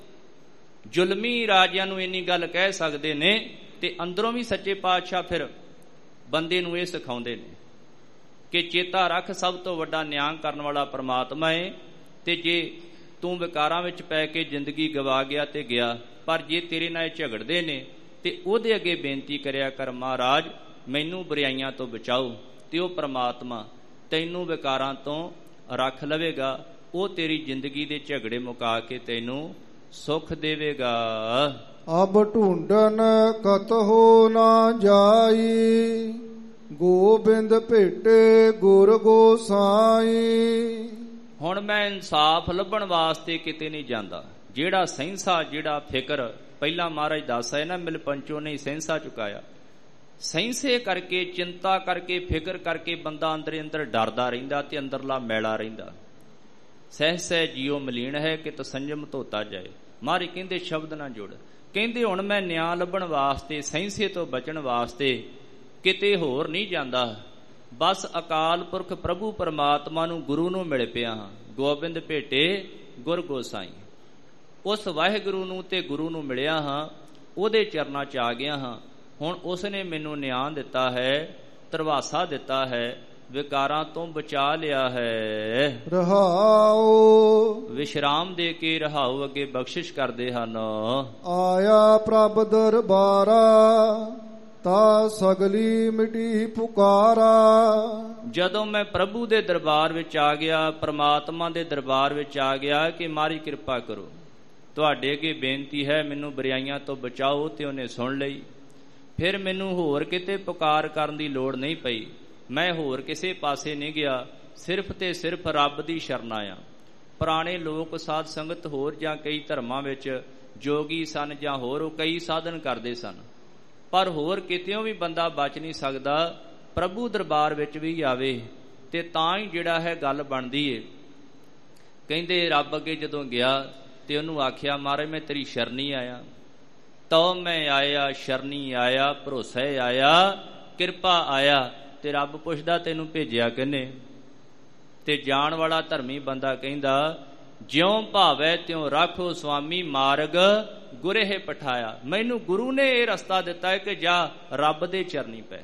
ਜ਼ੁਲਮੀ ਰਾਜਿਆਂ ਨੂੰ ਇੰਨੀ ਗੱਲ ਕਹਿ ਸਕਦੇ ਨੇ ਤੇ ਅੰਦਰੋਂ ਵੀ ਸੱਚੇ ਪਾਤਸ਼ਾਹ ਫਿਰ ਬੰਦੇ ਨੂੰ ਇਹ ਸਿਖਾਉਂਦੇ ਨੇ ਕਿ ਚੇਤਾ ਰੱਖ ਸਭ ਤੋਂ ਵੱਡਾ ਨਿਆਂ ਕਰਨ ਵਾਲਾ ਪਰਮਾਤਮਾ ਹੈ। ਤੇ ਜੇ ਤੂੰ ਵਿਕਾਰਾਂ ਵਿੱਚ ਪੈ ਕੇ ਜ਼ਿੰਦਗੀ ਗਵਾ ਗਿਆ ਤੇ ਗਿਆ, ਪਰ ਜੇ ਤੇਰੇ ਨਾਲ ਝਗੜਦੇ ਨੇ ਤੇ ਉਹਦੇ ਅੱਗੇ ਬੇਨਤੀ ਕਰਿਆ ਕਰ, ਮਹਾਰਾਜ ਮੈਨੂੰ ਬੁਰਾਈਆਂ ਤੋਂ ਬਚਾਓ, ਤੇ ਉਹ ਪਰਮਾਤਮਾ ਤੈਨੂੰ ਵਿਕਾਰਾਂ ਤੋਂ ਰੱਖ ਲਵੇਗਾ। ਉਹ ਤੇਰੀ ਜ਼ਿੰਦਗੀ ਦੇ ਝਗੜੇ ਮੁਕਾ ਕੇ ਤੈਨੂੰ ਸੁੱਖ ਦੇਵੇਗਾ।
ਅਬ ਢੂੰਡਨ ਕਤਹੁ ਨਾ ਜਾਈ, ਗੋਬਿੰਦ ਭੇਟੇ ਗੁਰ ਗੋਸਾਈ।
ਹੁਣ ਮੈਂ ਇਨਸਾਫ ਲੱਭਣ ਵਾਸਤੇ ਕਿਤੇ ਨਹੀਂ ਜਾਂਦਾ। ਜਿਹੜਾ ਸਹਿੰਸਾ, ਜਿਹੜਾ ਫਿਕਰ ਪਹਿਲਾਂ ਮਹਾਰਾਜ ਦੱਸ ਆਏ ਨਾ, ਮਿਲ ਪੰਚੋ ਨੇ ਸਹਿੰਸਾ ਚੁਕਾਇਆ। ਸਹਿੰਸੇ ਕਰਕੇ, ਚਿੰਤਾ ਕਰਕੇ, ਫਿਕਰ ਕਰਕੇ ਬੰਦਾ ਅੰਦਰ ਅੰਦਰ ਡਰਦਾ ਰਹਿੰਦਾ ਤੇ ਅੰਦਰਲਾ ਮੈਲਾ ਰਹਿੰਦਾ। ਸਹਿਸੈ ਜੀਓ ਮਲੀਨ ਹੈ ਕਿ ਤਸੰਜਮ ਧੋਤਾ ਜਾਏ। ਮਹਾਰਾਜ ਕਹਿੰਦੇ ਸ਼ਬਦ ਨਾ ਜੁੜ। ਕਹਿੰਦੇ ਹੁਣ ਮੈਂ ਨਿਆਂ ਲੱਭਣ ਵਾਸਤੇ, ਸਹਿੰਸੇ ਤੋਂ ਬਚਣ ਵਾਸਤੇ ਕਿਤੇ ਹੋਰ ਨਹੀਂ ਜਾਂਦਾ। ਬਸ ਅਕਾਲ ਪੁਰਖ ਪ੍ਰਭੂ ਪਰਮਾਤਮਾ ਨੂੰ, ਗੁਰੂ ਨੂੰ ਮਿਲ ਪਿਆ ਹਾਂ। ਗੋਬਿੰਦ ਭੇਟੇ ਗੁਰ ਗੋਸਾਈ। ਉਸ ਵਾਹਿਗੁਰੂ ਨੂੰ ਤੇ ਗੁਰੂ ਨੂੰ ਮਿਲਿਆ ਹਾਂ, ਉਹਦੇ ਚਰਨਾਂ 'ਚ ਆ ਗਿਆ ਹਾਂ। ਹੁਣ ਉਸ ਨੇ ਮੈਨੂੰ ਨਿਆਂ ਦਿੱਤਾ ਹੈ, ਧਰਵਾਸਾ ਦਿੱਤਾ ਹੈ, ਵਿਕਾਰਾਂ ਤੋਂ ਬਚਾ ਲਿਆ ਹੈ।
ਰਹਾਉ
ਵਿਸ਼ਰਾਮ ਦੇ ਕੇ ਰਹਾਉ ਅੱਗੇ ਬਖਸ਼ਿਸ਼ ਕਰਦੇ ਹਨ।
ਆਇਆ ਪ੍ਰਭ ਦਰਬਾਰਾ, ਤਾ ਸਗਲੀ ਮਿਟੀ ਪੁਕਾਰਾ।
ਜਦੋਂ ਮੈਂ ਪ੍ਰਭੂ ਦੇ ਦਰਬਾਰ ਵਿੱਚ ਆ ਗਿਆ, ਪਰਮਾਤਮਾ ਦੇ ਦਰਬਾਰ ਵਿੱਚ ਆ ਗਿਆ ਕਿ ਮਾਰੀ ਕਿਰਪਾ ਕਰੋ, ਤੁਹਾਡੇ ਅੱਗੇ ਬੇਨਤੀ ਹੈ, ਮੈਨੂੰ ਬੁਰਾਈਆਂ ਤੋਂ ਬਚਾਓ, ਤੇ ਉਹਨੇ ਸੁਣ ਲਈ। ਫਿਰ ਮੈਨੂੰ ਹੋਰ ਕਿਤੇ ਪੁਕਾਰ ਕਰਨ ਦੀ ਲੋੜ ਨਹੀਂ ਪਈ। ਮੈਂ ਹੋਰ ਕਿਸੇ ਪਾਸੇ ਨਹੀਂ ਗਿਆ, ਸਿਰਫ ਤੇ ਸਿਰਫ ਰੱਬ ਦੀ ਸ਼ਰਨ ਆਇਆ। ਪੁਰਾਣੇ ਲੋਕ ਸਾਧ ਸੰਗਤ ਹੋਰ ਜਾਂ ਕਈ ਧਰਮਾਂ ਵਿੱਚ ਜੋਗੀ ਸਨ ਜਾਂ ਹੋਰ ਉਹ ਕਈ ਸਾਧਨ ਕਰਦੇ ਸਨ, ਪਰ ਹੋਰ ਕਿਤਿਓਂ ਵੀ ਬੰਦਾ ਬਚ ਨਹੀਂ ਸਕਦਾ। ਪ੍ਰਭੂ ਦਰਬਾਰ ਵਿੱਚ ਵੀ ਆਵੇ ਤੇ ਤਾਂ ਹੀ ਜਿਹੜਾ ਹੈ ਗੱਲ ਬਣਦੀ ਏ। ਕਹਿੰਦੇ ਰੱਬ ਅੱਗੇ ਜਦੋਂ ਗਿਆ ਤੇ ਉਹਨੂੰ ਆਖਿਆ, ਮਹਾਰਾਜ ਮੈਂ ਤੇਰੀ ਸ਼ਰਨੀ ਆਇਆ, ਤਉ ਮੈਂ ਆਇਆ, ਸ਼ਰਨੀ ਆਇਆ, ਭਰੋਸਾ ਆਇਆ, ਕਿਰਪਾ ਆਇਆ। ਤੇ ਰੱਬ ਪੁੱਛਦਾ ਤੈਨੂੰ ਭੇਜਿਆ ਕਿਹਨੇ? ਤੇ ਜਾਣ ਵਾਲਾ ਧਰਮੀ ਬੰਦਾ ਕਹਿੰਦਾ, ਜਿਉਂ ਭਾਵੈ ਤਿਉਂ ਰਾਖੋ ਸੁਆਮੀ, ਮਾਰਗ ਗੁਰੇ ਪਠਾਇਆ। ਮੈਨੂੰ ਗੁਰੂ ਨੇ ਇਹ ਰਸਤਾ ਦਿੱਤਾ ਹੈ ਕਿ ਜਾ ਰੱਬ ਦੇ ਚਰਨੀ ਪੈ।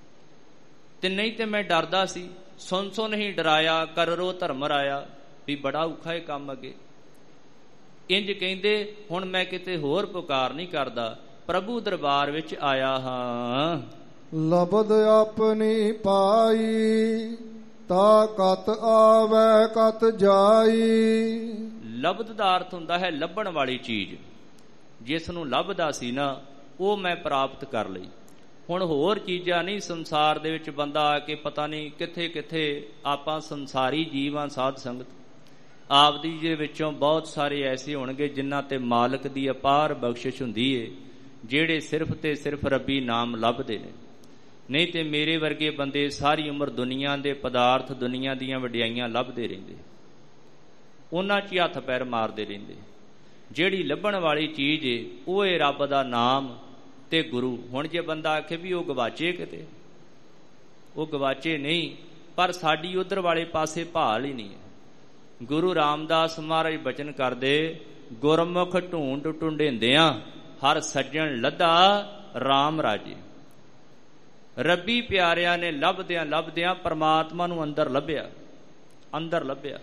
ਤੇ ਨਹੀਂ ਤੇ ਮੈਂ ਡਰਦਾ ਸੀ, ਸੁਣ ਸੁਣ ਨਹੀਂ ਡਰਾਇਆ, ਕਰਰੋ ਧਰਮ ਰਾਇਆ, ਵੀ ਬੜਾ ਔਖਾ ਇਹ ਕੰਮ ਅੱਗੇ। ਇੰਜ ਕਹਿੰਦੇ ਹੁਣ ਮੈਂ ਕਿਤੇ ਹੋਰ ਪੁਕਾਰ ਨਹੀਂ ਕਰਦਾ, ਪ੍ਰਭੂ ਦਰਬਾਰ ਵਿੱਚ ਆਇਆ ਹਾਂ।
ਲਬਦ ਆਪਣੀ ਪਾਈ, ਤਾ ਕਤ ਆਵੈ ਕਤ ਜਾਈ।
ਲਬਦ ਦਾ ਅਰਥ ਹੁੰਦਾ ਹੈ ਲੱਭਣ ਵਾਲੀ ਚੀਜ਼। ਜਿਸ ਨੂੰ ਲੱਭਦਾ ਸੀ ਨਾ, ਉਹ ਮੈਂ ਪ੍ਰਾਪਤ ਕਰ ਲਈ। ਹੁਣ ਹੋਰ ਚੀਜ਼ਾਂ ਨਹੀਂ ਸੰਸਾਰ ਦੇ ਵਿੱਚ ਬੰਦਾ ਆ ਕੇ ਪਤਾ ਨਹੀਂ ਕਿੱਥੇ ਕਿੱਥੇ। ਆਪਾਂ ਸੰਸਾਰੀ ਜੀਵ ਹਾਂ ਸਾਧ ਸੰਗਤ। ਆਪਦੀ ਦੇ ਵਿੱਚੋਂ ਬਹੁਤ ਸਾਰੇ ਐਸੇ ਹੋਣਗੇ ਜਿਨ੍ਹਾਂ ਤੇ ਮਾਲਕ ਦੀ ਅਪਾਰ ਬਖਸ਼ਿਸ਼ ਹੁੰਦੀ ਏ, ਜਿਹੜੇ ਸਿਰਫ ਤੇ ਸਿਰਫ ਰੱਬੀ ਨਾਮ ਲੱਭਦੇ ਨੇ। ਨਹੀਂ ਤੇ ਮੇਰੇ ਵਰਗੇ ਬੰਦੇ ਸਾਰੀ ਉਮਰ ਦੁਨੀਆ ਦੇ ਪਦਾਰਥ, ਦੁਨੀਆ ਦੀਆਂ ਵਡਿਆਈਆਂ ਲੱਭਦੇ ਰਹਿੰਦੇ, ਉਹਨਾਂ 'ਚ ਹੀ ਹੱਥ ਪੈਰ ਮਾਰਦੇ ਰਹਿੰਦੇ। ਜਿਹੜੀ ਲੱਭਣ ਵਾਲੀ ਚੀਜ਼ ਏ ਉਹ ਏ ਰੱਬ ਦਾ ਨਾਮ ਤੇ ਗੁਰੂ। ਹੁਣ ਜੇ ਬੰਦਾ ਆਖੇ ਵੀ ਉਹ ਗਵਾਚੇ ਕਿਤੇ, ਉਹ ਗਵਾਚੇ ਨਹੀਂ, ਪਰ ਸਾਡੀ ਉਧਰ ਵਾਲੇ ਪਾਸੇ ਭਾਲ ਹੀ ਨਹੀਂ ਹੈ। ਗੁਰੂ ਰਾਮਦਾਸ ਮਹਾਰਾਜ ਬਚਨ ਕਰਦੇ, ਗੁਰਮੁਖ ਢੂੰਡ ਢੂੰਡੇਂਦਿਆਂ ਹਰ ਸੱਜਣ ਲੱਧਾ ਰਾਮ ਰਾਜੇ। ਰੱਬੀ ਪਿਆਰਿਆਂ ਨੇ ਲੱਭਦਿਆਂ ਲੱਭਦਿਆਂ ਪਰਮਾਤਮਾ ਨੂੰ ਅੰਦਰ ਲੱਭਿਆ, ਅੰਦਰ ਲੱਭਿਆ,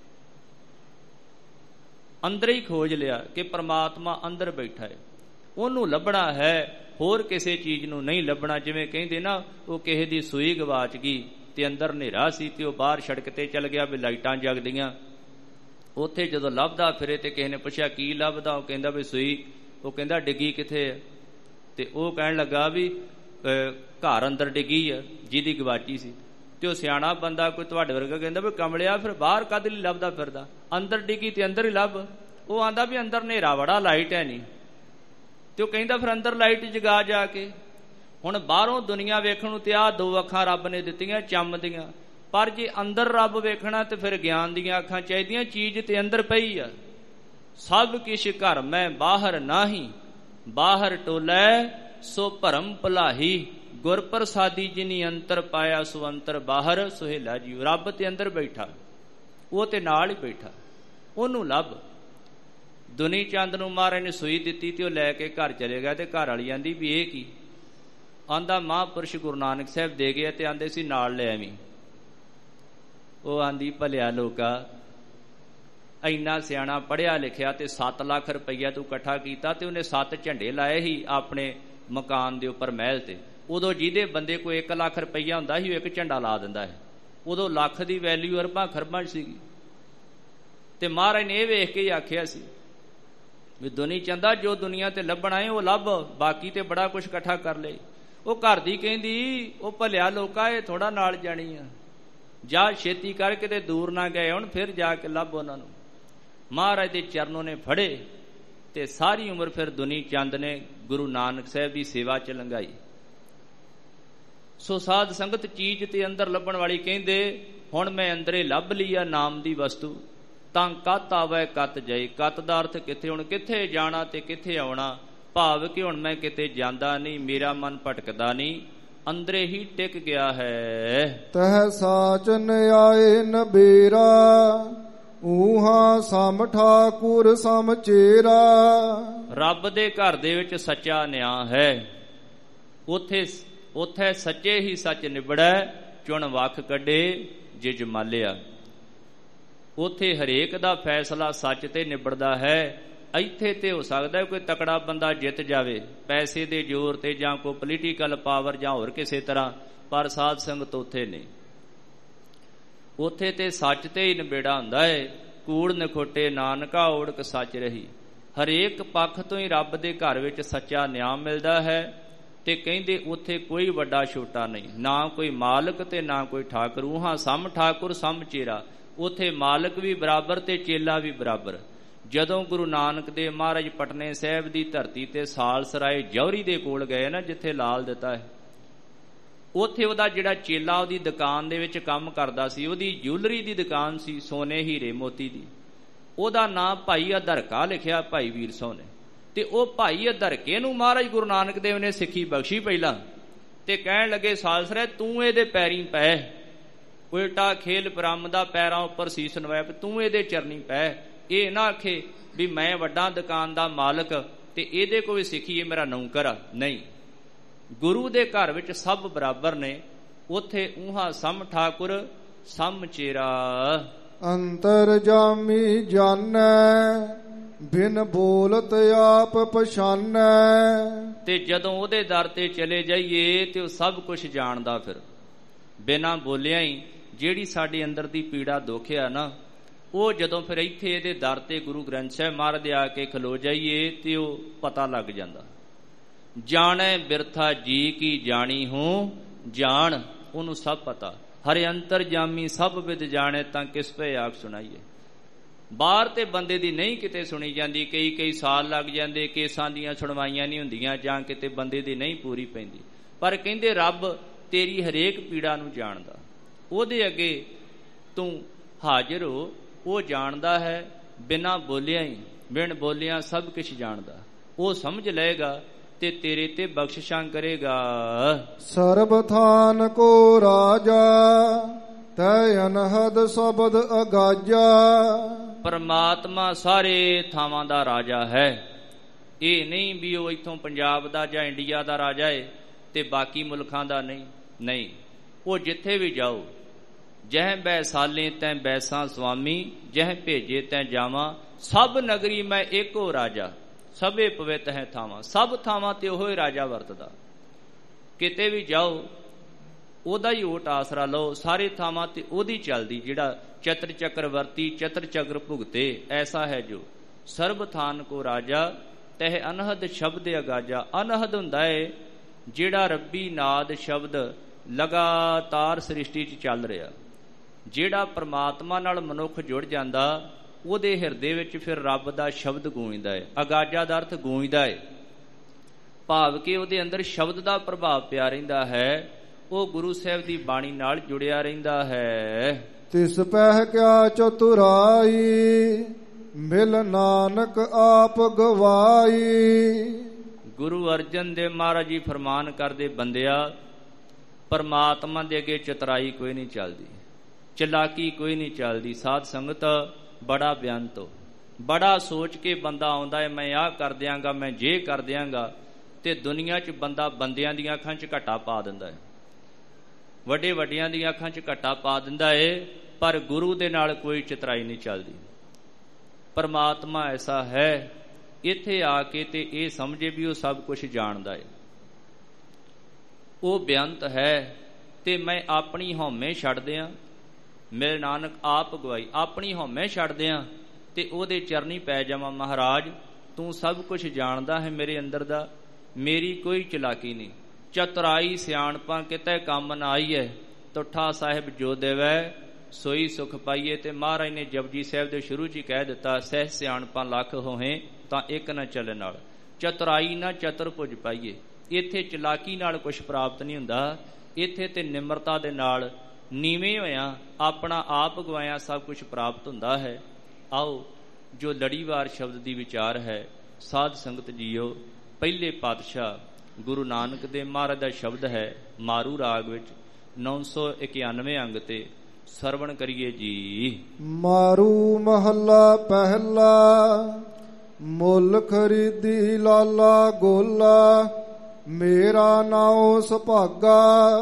ਅੰਦਰ ਹੀ ਖੋਜ ਲਿਆ ਕਿ ਪਰਮਾਤਮਾ ਅੰਦਰ ਬੈਠਾ ਹੈ। ਉਹਨੂੰ ਲੱਭਣਾ ਹੈ, ਹੋਰ ਕਿਸੇ ਚੀਜ਼ ਨੂੰ ਨਹੀਂ ਲੱਭਣਾ। ਜਿਵੇਂ ਕਹਿੰਦੇ ਨਾ, ਉਹ ਕਿਸੇ ਦੀ ਸੂਈ ਗਵਾਚ ਗਈ ਤੇ ਅੰਦਰ ਹਨੇਰਾ ਸੀ ਤੇ ਉਹ ਬਾਹਰ ਸੜਕ ਤੇ ਚੱਲ ਗਿਆ ਵੀ ਲਾਈਟਾਂ ਜਗਦੀਆਂ। ਉੱਥੇ ਜਦੋਂ ਲੱਭਦਾ ਫਿਰੇ ਤੇ ਕਿਸੇ ਨੇ ਪੁੱਛਿਆ ਕੀ ਲੱਭਦਾ? ਉਹ ਕਹਿੰਦਾ ਵੀ ਸੂਈ। ਉਹ ਕਹਿੰਦਾ ਡਿੱਗੀ ਕਿੱਥੇ ਹੈ? ਤੇ ਉਹ ਕਹਿਣ ਲੱਗਾ ਵੀ ਘਰ ਅੰਦਰ ਡਿੱਗੀ ਆ ਜਿਹਦੀ ਗਵਾਚੀ ਸੀ, ਤੇ ਉਹ ਸਿਆਣਾ ਬੰਦਾ ਕੋਈ ਤੁਹਾਡੇ ਵਰਗਾ ਕਹਿੰਦਾ ਵੀ ਕਮਲਿਆ ਫਿਰ ਬਾਹਰ ਕਦ ਲਈ ਲੱਭਦਾ ਫਿਰਦਾ, ਅੰਦਰ ਡਿੱਗੀ ਤੇ ਅੰਦਰ ਹੀ ਲੱਭ। ਉਹ ਆਂਦਾ ਵੀ ਅੰਦਰ ਹਨੇਰਾ ਬੜਾ, ਲਾਈਟ ਹੈ ਨਹੀਂ। ਤੇ ਉਹ ਕਹਿੰਦਾ ਫਿਰ ਅੰਦਰ ਲਾਈਟ ਜਗਾ ਜਾ ਕੇ। ਹੁਣ ਬਾਹਰੋਂ ਦੁਨੀਆ ਵੇਖਣ ਨੂੰ ਤੇ ਆਹ ਦੋ ਅੱਖਾਂ ਰੱਬ ਨੇ ਦਿੱਤੀਆਂ ਚਮਦੀਆਂ, ਪਰ ਜੇ ਅੰਦਰ ਰੱਬ ਵੇਖਣਾ ਤੇ ਫਿਰ ਗਿਆਨ ਦੀਆਂ ਅੱਖਾਂ ਚਾਹੀਦੀਆਂ। ਚੀਜ਼ ਤੇ ਅੰਦਰ ਪਈ ਆ। ਸਭ ਕਿਛ ਘਰ ਮੈਂ ਬਾਹਰ ਨਾਹੀ, ਬਾਹਰ ਟੋਲੈ ਸੋ ਭਰਮ ਭਲਾਹੀ। ਗੁਰ ਪ੍ਰਸਾਦੀ ਜਿਨੀ ਅੰਤਰ ਪਾਇਆ ਸੋ ਅੰਤਰ ਬਾਹਰ ਸੁਹੇਲਾ ਜੀਉ। ਰੱਬ ਤੇ ਅੰਦਰ ਬੈਠਾ, ਉਹ ਤੇ ਨਾਲ ਹੀ ਬੈਠਾ, ਉਹਨੂੰ ਲੱਭ। ਦੁਨੀ ਚੰਦ ਨੂੰ ਮਹਾਰਾਜ ਨੇ ਸੂਈ ਦਿੱਤੀ ਤੇ ਉਹ ਲੈ ਕੇ ਘਰ ਚਲੇ ਗਿਆ। ਤੇ ਘਰ ਵਾਲੀ ਆਂਦੀ ਵੀ ਇਹ ਕੀ? ਆਂਦਾ ਮਹਾਂਪੁਰਸ਼ ਗੁਰੂ ਨਾਨਕ ਸਾਹਿਬ ਦੇ ਗਏ ਤੇ ਆਂਦੇ ਸੀ ਨਾਲ ਲੈ ਆਵੀਂ। ਉਹ ਆਂਦੀ ਭਲਿਆ ਲੋਕਾ, ਇੰਨਾ ਸਿਆਣਾ ਪੜ੍ਹਿਆ ਲਿਖਿਆ ਤੇ ਸੱਤ ਲੱਖ ਰੁਪਈਆ ਤੂੰ ਇਕੱਠਾ ਕੀਤਾ ਤੇ ਉਹਨੇ ਸੱਤ ਝੰਡੇ ਲਾਏ ਸੀ ਆਪਣੇ ਮਕਾਨ ਦੇ ਉੱਪਰ ਮਹਿਲ ਤੇ। ਉਦੋਂ ਜਿਹਦੇ ਬੰਦੇ ਕੋਈ ਇੱਕ ਲੱਖ ਰੁਪਈਆ ਹੁੰਦਾ ਸੀ ਉਹ ਇੱਕ ਝੰਡਾ ਲਾ ਦਿੰਦਾ ਹੈ। ਉਦੋਂ ਲੱਖ ਦੀ ਵੈਲਿਊ ਅਰਬਾਂ ਖਰਬਾਂ ਸੀਗੀ। ਤੇ ਮਹਾਰਾਜ ਨੇ ਇਹ ਵੇਖ ਕੇ ਹੀ ਆਖਿਆ ਸੀ ਵੀ ਦੁਨੀ ਚੰਦਾ ਜੋ ਦੁਨੀਆ ਤੇ ਲੱਭਣਾ ਹੈ ਉਹ ਲੱਭ, ਬਾਕੀ ਤੇ ਬੜਾ ਕੁਛ ਇਕੱਠਾ ਕਰ ਲਈ। ਉਹ ਘਰ ਦੀ ਕਹਿੰਦੀ ਉਹ ਭਲਿਆ ਲੋਕਾ ਇਹ ਥੋੜਾ ਨਾਲ ਜਾਣੀ ਆ, ਜਾ ਛੇਤੀ ਕਰ ਕਿਤੇ ਦੂਰ ਨਾ ਗਏ ਹੁਣ, ਫਿਰ ਜਾ ਕੇ ਲੱਭ ਉਹਨਾਂ ਨੂੰ। ਮਹਾਰਾਜ ਦੇ ਚਰਨੋਂ ਨੇ ਫੜੇ ਤੇ ਸਾਰੀ ਉਮਰ ਫਿਰ ਦੁਨੀ ਚੰਦ ਨੇ ਗੁਰੂ ਨਾਨਕ ਸਾਹਿਬ ਦੀ ਸੇਵਾ ਚ ਲੰਘਾਈ। ਸੋ ਸਾਧ ਸੰਗਤ ਚੀਜ਼ ਤੇ ਅੰਦਰ ਲੱਭਣ ਵਾਲੀ ਕਹਿੰਦੇ ਹੁਣ ਮੈਂ ਅੰਦਰੇ ਲੱਭ ਲਈ ਆ ਨਾਮ ਦੀ ਵਸਤੂ, ਤਾਂ ਕਤ ਆਵੇ ਕਤ ਜਾਏ। ਕਤ ਦਾ ਅਰਥ ਕਿੱਥੇ, ਹੁਣ ਕਿੱਥੇ ਜਾਣਾ ਤੇ ਕਿੱਥੇ ਆਉਣਾ। ਭਾਵ ਕਿ ਹੁਣ ਮੈਂ ਕਿਤੇ ਜਾਂਦਾ ਨਹੀਂ, ਮੇਰਾ ਮਨ ਭਟਕਦਾ ਨਹੀਂ, ਅੰਦਰੇ ਹੀ ਟਿਕ ਗਿਆ ਹੈ।
ਤਹ ਸਾਚ ਨਿਆਏ ਨਬੇਰਾ, ਊਹਾ ਸਮ ਠਾਕੁਰ ਸਮ ਚੇਰਾ।
ਰੱਬ ਦੇ ਘਰ ਦੇ ਵਿੱਚ ਸੱਚਾ ਨਿਆਂ ਹੈ। ਉਥੇ ਉਥੇ ਸੱਚੇ ਹੀ ਸੱਚ ਨਿਬੜੈ, ਚੁਣ ਵੱਖ ਕੱਢੇ ਜੇ ਜਮਾਲਿਆ। ਉਥੇ ਹਰੇਕ ਦਾ ਫੈਸਲਾ ਸੱਚ ਤੇ ਨਿਬੜਦਾ ਹੈ। ਇੱਥੇ ਤੇ ਹੋ ਸਕਦਾ ਕੋਈ ਤਕੜਾ ਬੰਦਾ ਜਿੱਤ ਜਾਵੇ ਪੈਸੇ ਦੇ ਜ਼ੋਰ ਤੇ, ਜਾਂ ਕੋਈ ਪੋਲੀਟੀਕਲ ਪਾਵਰ ਜਾਂ ਹੋਰ ਕਿਸੇ ਤਰ੍ਹਾਂ, ਪਰ ਸਾਧ ਸੰਗਤ ਉੱਥੇ ਨਹੀਂ। ਉੱਥੇ ਤੇ ਸੱਚ ਤੇ ਹੀ ਨਿਬੇੜਾ ਹੁੰਦਾ ਹੈ। ਕੂੜ ਨਖੋਟੇ ਨਾਨਕਾ ਓੜਕ ਸੱਚ ਰਹੀ। ਹਰੇਕ ਪੱਖ ਤੋਂ ਹੀ ਰੱਬ ਦੇ ਘਰ ਵਿੱਚ ਸੱਚਾ ਨਿਆਂ ਮਿਲਦਾ ਹੈ। ਤੇ ਕਹਿੰਦੇ ਉੱਥੇ ਕੋਈ ਵੱਡਾ ਛੋਟਾ ਨਹੀਂ, ਨਾ ਕੋਈ ਮਾਲਕ ਤੇ ਨਾ ਕੋਈ ਠਾਕੁਰ। ਉਹਾਂ ਸਮ ਠਾਕੁਰ ਸਮ ਚੇਰਾ। ਉੱਥੇ ਮਾਲਕ ਵੀ ਬਰਾਬਰ ਤੇ ਚੇਲਾ ਵੀ ਬਰਾਬਰ। ਜਦੋਂ ਗੁਰੂ ਨਾਨਕ ਦੇਵ ਮਹਾਰਾਜ ਪਟਨੇ ਸਾਹਿਬ ਦੀ ਧਰਤੀ ਤੇ ਸਾਲਸਰਾਏ ਜੌਹਰੀ ਦੇ ਕੋਲ ਗਏ ਨਾ, ਜਿੱਥੇ ਲਾਲ ਦਿੱਤਾ ਹੈ, ਉੱਥੇ ਉਹਦਾ ਜਿਹੜਾ ਚੇਲਾ ਉਹਦੀ ਦੁਕਾਨ ਦੇ ਵਿੱਚ ਕੰਮ ਕਰਦਾ ਸੀ, ਉਹਦੀ ਜੂਲਰੀ ਦੀ ਦੁਕਾਨ ਸੀ, ਸੋਨੇ ਹੀਰੇ ਮੋਤੀ ਦੀ। ਉਹਦਾ ਨਾਂ ਭਾਈ ਅਧਰਕਾ ਲਿਖਿਆ, ਭਾਈ ਵੀਰ ਸਿੰਘ ਨੇ। ਤੇ ਉਹ ਭਾਈ ਅਧਰਕੇ ਨੂੰ ਮਹਾਰਾਜ ਗੁਰੂ ਨਾਨਕ ਦੇਵ ਨੇ ਸਿੱਖੀ ਬਖਸ਼ੀ ਪਹਿਲਾਂ। ਤੇ ਕਹਿਣ ਲੱਗੇ ਸਾਲਸਰਾਏ ਤੂੰ ਇਹਦੇ ਪੈਰੀਂ ਪੈ, ਉਲਟਾ ਖੇਲ ਬ੍ਰਹਮ ਦਾ ਪੈਰਾਂ ਉੱਪਰ ਸੀਸ ਨਵਾਇਆ, ਤੂੰ ਇਹਦੇ ਚਰਨੀ ਪੈ। ਇਹ ਨਾ ਆਖੇ ਵੀ ਮੈਂ ਵੱਡਾ ਦੁਕਾਨ ਦਾ ਮਾਲਕ ਤੇ ਇਹਦੇ ਕੋਲ ਸਿੱਖੀ, ਇਹ ਮੇਰਾ ਨੌਕਰ ਆ। ਨਹੀਂ, ਗੁਰੂ ਦੇ ਘਰ ਵਿੱਚ ਸਭ ਬਰਾਬਰ ਨੇ। ਉੱਥੇ ਊਹਾ ਸਮ ਠਾਕੁਰ ਸਮ ਚੇਰਾ।
ਅੰਤਰ ਜਾਮੀ ਜਾਣੈ, ਬਿਨ ਬੋਲਤ ਆਪ ਪਛਾਨੈ।
ਤੇ ਜਦੋਂ ਉਹਦੇ ਦਰ ਤੇ ਚਲੇ ਜਾਈਏ ਤੇ ਉਹ ਸਭ ਕੁਛ ਜਾਣਦਾ। ਫਿਰ ਬਿਨਾਂ ਬੋਲਿਆ ਹੀ ਜਿਹੜੀ ਸਾਡੇ ਅੰਦਰ ਦੀ ਪੀੜਾ ਦੁੱਖ ਆ ਨਾ, ਉਹ ਜਦੋਂ ਫਿਰ ਇੱਥੇ ਇਹਦੇ ਦਰ ਤੇ ਗੁਰੂ ਗ੍ਰੰਥ ਸਾਹਿਬ ਮਹਾਰਾਜ ਦੇ ਆ ਕੇ ਖਲੋ ਜਾਈਏ ਤੇ ਉਹ ਪਤਾ ਲੱਗ ਜਾਂਦਾ। ਜਾਣੈ ਬਿਰਥਾ ਜੀ ਕੀ ਜਾਣੀ ਹੂੰ ਜਾਣ, ਉਹਨੂੰ ਸਭ ਪਤਾ। ਹਰੇ ਅੰਤਰ ਜਾਮੀ ਸਭ ਵਿਦ ਜਾਣੇ, ਤਾਂ ਕਿਸ ਪੇ ਆਖ ਸੁਣਾਈਏ। ਬਾਹਰ ਤੇ ਬੰਦੇ ਦੀ ਨਹੀਂ ਕਿਤੇ ਸੁਣੀ ਜਾਂਦੀ, ਕਈ ਕਈ ਸਾਲ ਲੱਗ ਜਾਂਦੇ, ਕੇਸਾਂ ਦੀਆਂ ਸੁਣਵਾਈਆਂ ਨਹੀਂ ਹੁੰਦੀਆਂ, ਜਾਂ ਕਿਤੇ ਬੰਦੇ ਦੀ ਨਹੀਂ ਪੂਰੀ ਪੈਂਦੀ। ਪਰ ਕਹਿੰਦੇ ਰੱਬ ਤੇਰੀ ਹਰੇਕ ਪੀੜਾ ਨੂੰ ਜਾਣਦਾ। ਉਹਦੇ ਅੱਗੇ ਤੂੰ ਹਾਜ਼ਰ ਹੋ, ਉਹ ਜਾਣਦਾ ਹੈ। ਬਿਨਾਂ ਬੋਲਿਆ ਹੀ, ਬਿਨ ਬੋਲਿਆ ਸਭ ਕੁਛ ਜਾਣਦਾ। ਉਹ ਸਮਝ ਲਏਗਾ ਤੇ ਤੇਰੇ ਤੇ ਬਖਸ਼ਿਸ਼ਾਂ ਕਰੇਗਾ।
ਸਰਬ ਥਾਨ ਕੋ ਰਾਜਾ, ਤੈ ਅਨਹਦ ਸ਼ਬਦ ਅਗਾਜਾ।
ਪਰਮਾਤਮਾ ਸਾਰੇ ਥਾਵਾਂ ਦਾ ਰਾਜਾ ਹੈ। ਇਹ ਨਹੀਂ ਵੀ ਉਹ ਇੱਥੋਂ ਪੰਜਾਬ ਦਾ ਜਾਂ ਇੰਡੀਆ ਦਾ ਰਾਜਾ ਹੈ ਤੇ ਬਾਕੀ ਮੁਲਕਾਂ ਦਾ ਨਹੀਂ। ਨਹੀਂ, ਉਹ ਜਿੱਥੇ ਵੀ ਜਾਓ, ਜਹ ਬੈ ਸਾਲੇ ਤੈਂ ਬੈਸਾਂ ਸੁਆਮੀ, ਜਹ ਭੇਜੇ ਤੈਂ ਜਾਵਾਂ। ਸਭ ਨਗਰੀ ਮੈਂ ਏਕੋ ਰਾਜਾ, ਸਭੇ ਪਵਿੱਤ ਹੈ ਥਾਵਾਂ। ਸਭ ਥਾਵਾਂ ਤੇ ਉਹੋ ਹੀ ਰਾਜਾ ਵਰਤਦਾ। ਕਿਤੇ ਵੀ ਜਾਓ ਉਹਦਾ ਹੀ ਓਟ ਆਸਰਾ ਲਓ। ਸਾਰੇ ਥਾਵਾਂ ਤੇ ਉਹਦੀ ਚੱਲਦੀ, ਜਿਹੜਾ ਚਤਰ ਚੱਕਰ ਵਰਤੀ ਚਤਰ ਚੱਕਰ ਭੁਗਤੇ। ਐਸਾ ਹੈ ਜੋ ਸਰਬ ਥਾਨ ਕੋ ਰਾਜਾ, ਤਹਿ ਅਨਹਦ ਸ਼ਬਦ ਅਗਾਜਾ। ਅਨਹਦ ਹੁੰਦਾ ਏ ਜਿਹੜਾ ਰੱਬੀ ਨਾਦ ਸ਼ਬਦ ਲਗਾਤਾਰ ਸ੍ਰਿਸ਼ਟੀ 'ਚ ਚੱਲ ਰਿਹਾ, ਜਿਹੜਾ ਪਰਮਾਤਮਾ ਨਾਲ ਮਨੁੱਖ ਜੁੜ ਜਾਂਦਾ ਉਹਦੇ ਹਿਰਦੇ ਵਿੱਚ ਫਿਰ ਰੱਬ ਦਾ ਸ਼ਬਦ ਗੂੰਜਦਾ ਹੈ। ਅਗਾਜਾ ਦਾ ਅਰਥ ਗੂੰਜਦਾ ਹੈ, ਭਾਵ ਕਿ ਉਹਦੇ ਅੰਦਰ ਸ਼ਬਦ ਦਾ ਪ੍ਰਭਾਵ ਪਿਆ ਰਹਿੰਦਾ ਹੈ, ਉਹ ਗੁਰੂ ਸਾਹਿਬ ਦੀ ਬਾਣੀ ਨਾਲ ਜੁੜਿਆ ਰਹਿੰਦਾ ਹੈ।
ਤਿਸ ਪਹਿ ਕਿਆ ਚਤੁਰਾਈ ਮਿਲ ਨਾਨਕ ਆਪ ਗਵਾਈ। ਗੁਰੂ
ਅਰਜਨ ਦੇਵ ਮਹਾਰਾਜ ਜੀ ਫਰਮਾਨ ਕਰਦੇ, ਬੰਦਿਆ ਪਰਮਾਤਮਾ ਦੇ ਅੱਗੇ ਚਤੁਰਾਈ ਕੋਈ ਨਹੀਂ ਚੱਲਦੀ, ਚਲਾਕੀ ਕੋਈ ਨਹੀਂ ਚੱਲਦੀ। ਸਾਧ ਸੰਗਤ ਬੜਾ ਬਿਆੰਤ ਹੋ, ਬੜਾ ਸੋਚ ਕੇ ਬੰਦਾ ਆਉਂਦਾ ਹੈ ਮੈਂ ਆਹ ਕਰ ਦਿਆਂਗਾ, ਮੈਂ ਜੇ ਕਰ ਦਿਆਂਗਾ, ਤੇ ਦੁਨੀਆ 'ਚ ਬੰਦਾ ਬੰਦਿਆਂ ਦੀਆਂ ਅੱਖਾਂ 'ਚ ਘੱਟਾ ਪਾ ਦਿੰਦਾ ਹੈ, ਵੱਡੇ ਵੱਡਿਆਂ ਦੀਆਂ ਅੱਖਾਂ 'ਚ ਘੱਟਾ ਪਾ ਦਿੰਦਾ ਹੈ, ਪਰ ਗੁਰੂ ਦੇ ਨਾਲ ਕੋਈ ਚਤੁਰਾਈ ਨਹੀਂ ਚੱਲਦੀ। ਪਰਮਾਤਮਾ ਐਸਾ ਹੈ, ਇੱਥੇ ਆ ਕੇ ਤੇ ਇਹ ਸਮਝੇ ਵੀ ਉਹ ਸਭ ਕੁਝ ਜਾਣਦਾ ਹੈ, ਉਹ ਬੇਅੰਤ ਹੈ, ਤੇ ਮੈਂ ਆਪਣੀ ਹਉਮੈ ਛੱਡ ਦਿਆਂ, ਮੇਰੇ ਨਾਨਕ ਆਪ ਗਵਾਈ, ਆਪਣੀ ਹਉਮੈ ਛੱਡ ਦਿਆਂ ਤੇ ਉਹਦੇ ਚਰਨੀ ਪੈ ਜਾਵਾਂ। ਮਹਾਰਾਜ ਤੂੰ ਸਭ ਕੁਝ ਜਾਣਦਾ ਹੈ ਮੇਰੇ ਅੰਦਰ ਦਾ, ਮੇਰੀ ਕੋਈ ਚਲਾਕੀ ਨਹੀਂ। ਚਤੁਰਾਈ ਸਿਆਣਪਾਂ ਕਿਤੇ ਕੰਮ ਨਾ ਆਈਐ, ਤੁਠਾ ਸਾਹਿਬ ਜੋ ਦੇਵੈ ਸੋਈ ਸੁਖ ਪਾਈਏ। ਤੇ ਮਹਾਰਾਜ ਨੇ ਜਪਜੀ ਸਾਹਿਬ ਦੇ ਸ਼ੁਰੂ 'ਚ ਹੀ ਕਹਿ ਦਿੱਤਾ, ਸਹਿ ਸਿਆਣਪਾਂ ਲੱਖ ਹੋਹੇ ਤਾਂ ਇੱਕ ਨਾ ਚੱਲੇ ਨਾਲ, ਚਤੁਰਾਈ ਨਾ ਚਤੁਰਭੁਜ ਪਾਈਏ। ਇੱਥੇ ਚਲਾਕੀ ਨਾਲ ਕੁਛ ਪ੍ਰਾਪਤ ਨਹੀਂ ਹੁੰਦਾ, ਇੱਥੇ ਤੇ ਨਿਮਰਤਾ ਦੇ ਨਾਲ ਨੀਵੇਂ ਹੋਇਆ ਆਪਣਾ ਆਪ ਗਵਾਇਆ ਸਭ ਕੁਛ ਪ੍ਰਾਪਤ ਹੁੰਦਾ ਹੈ। ਆਓ ਜੋ ਲੜੀਵਾਰ ਸ਼ਬਦ ਦੀ ਵਿਚਾਰ ਹੈ, ਸਾਧ ਸੰਗਤ ਜੀਓ, ਪਹਿਲੇ ਪਾਤਸ਼ਾਹ ਗੁਰੂ ਨਾਨਕ ਦੇਵ ਮਹਾਰਾਜ ਦਾ ਸ਼ਬਦ ਹੈ, ਮਾਰੂ ਰਾਗ ਵਿੱਚ ਨੌ ਸੌ ਇਕਿਆਨਵੇਂ ਅੰਗ ਤੇ ਸਰਵਣ ਕਰੀਏ ਜੀ।
ਮਾਰੂ ਮਹੱਲਾ ਪਹਿਲਾ, ਮੁੱਲ ਖਰੀਦੀ ਲਾਲਾ ਗੋਲਾ, ਮੇਰਾ ਨਾਉ ਸੁਭਾਗਾ।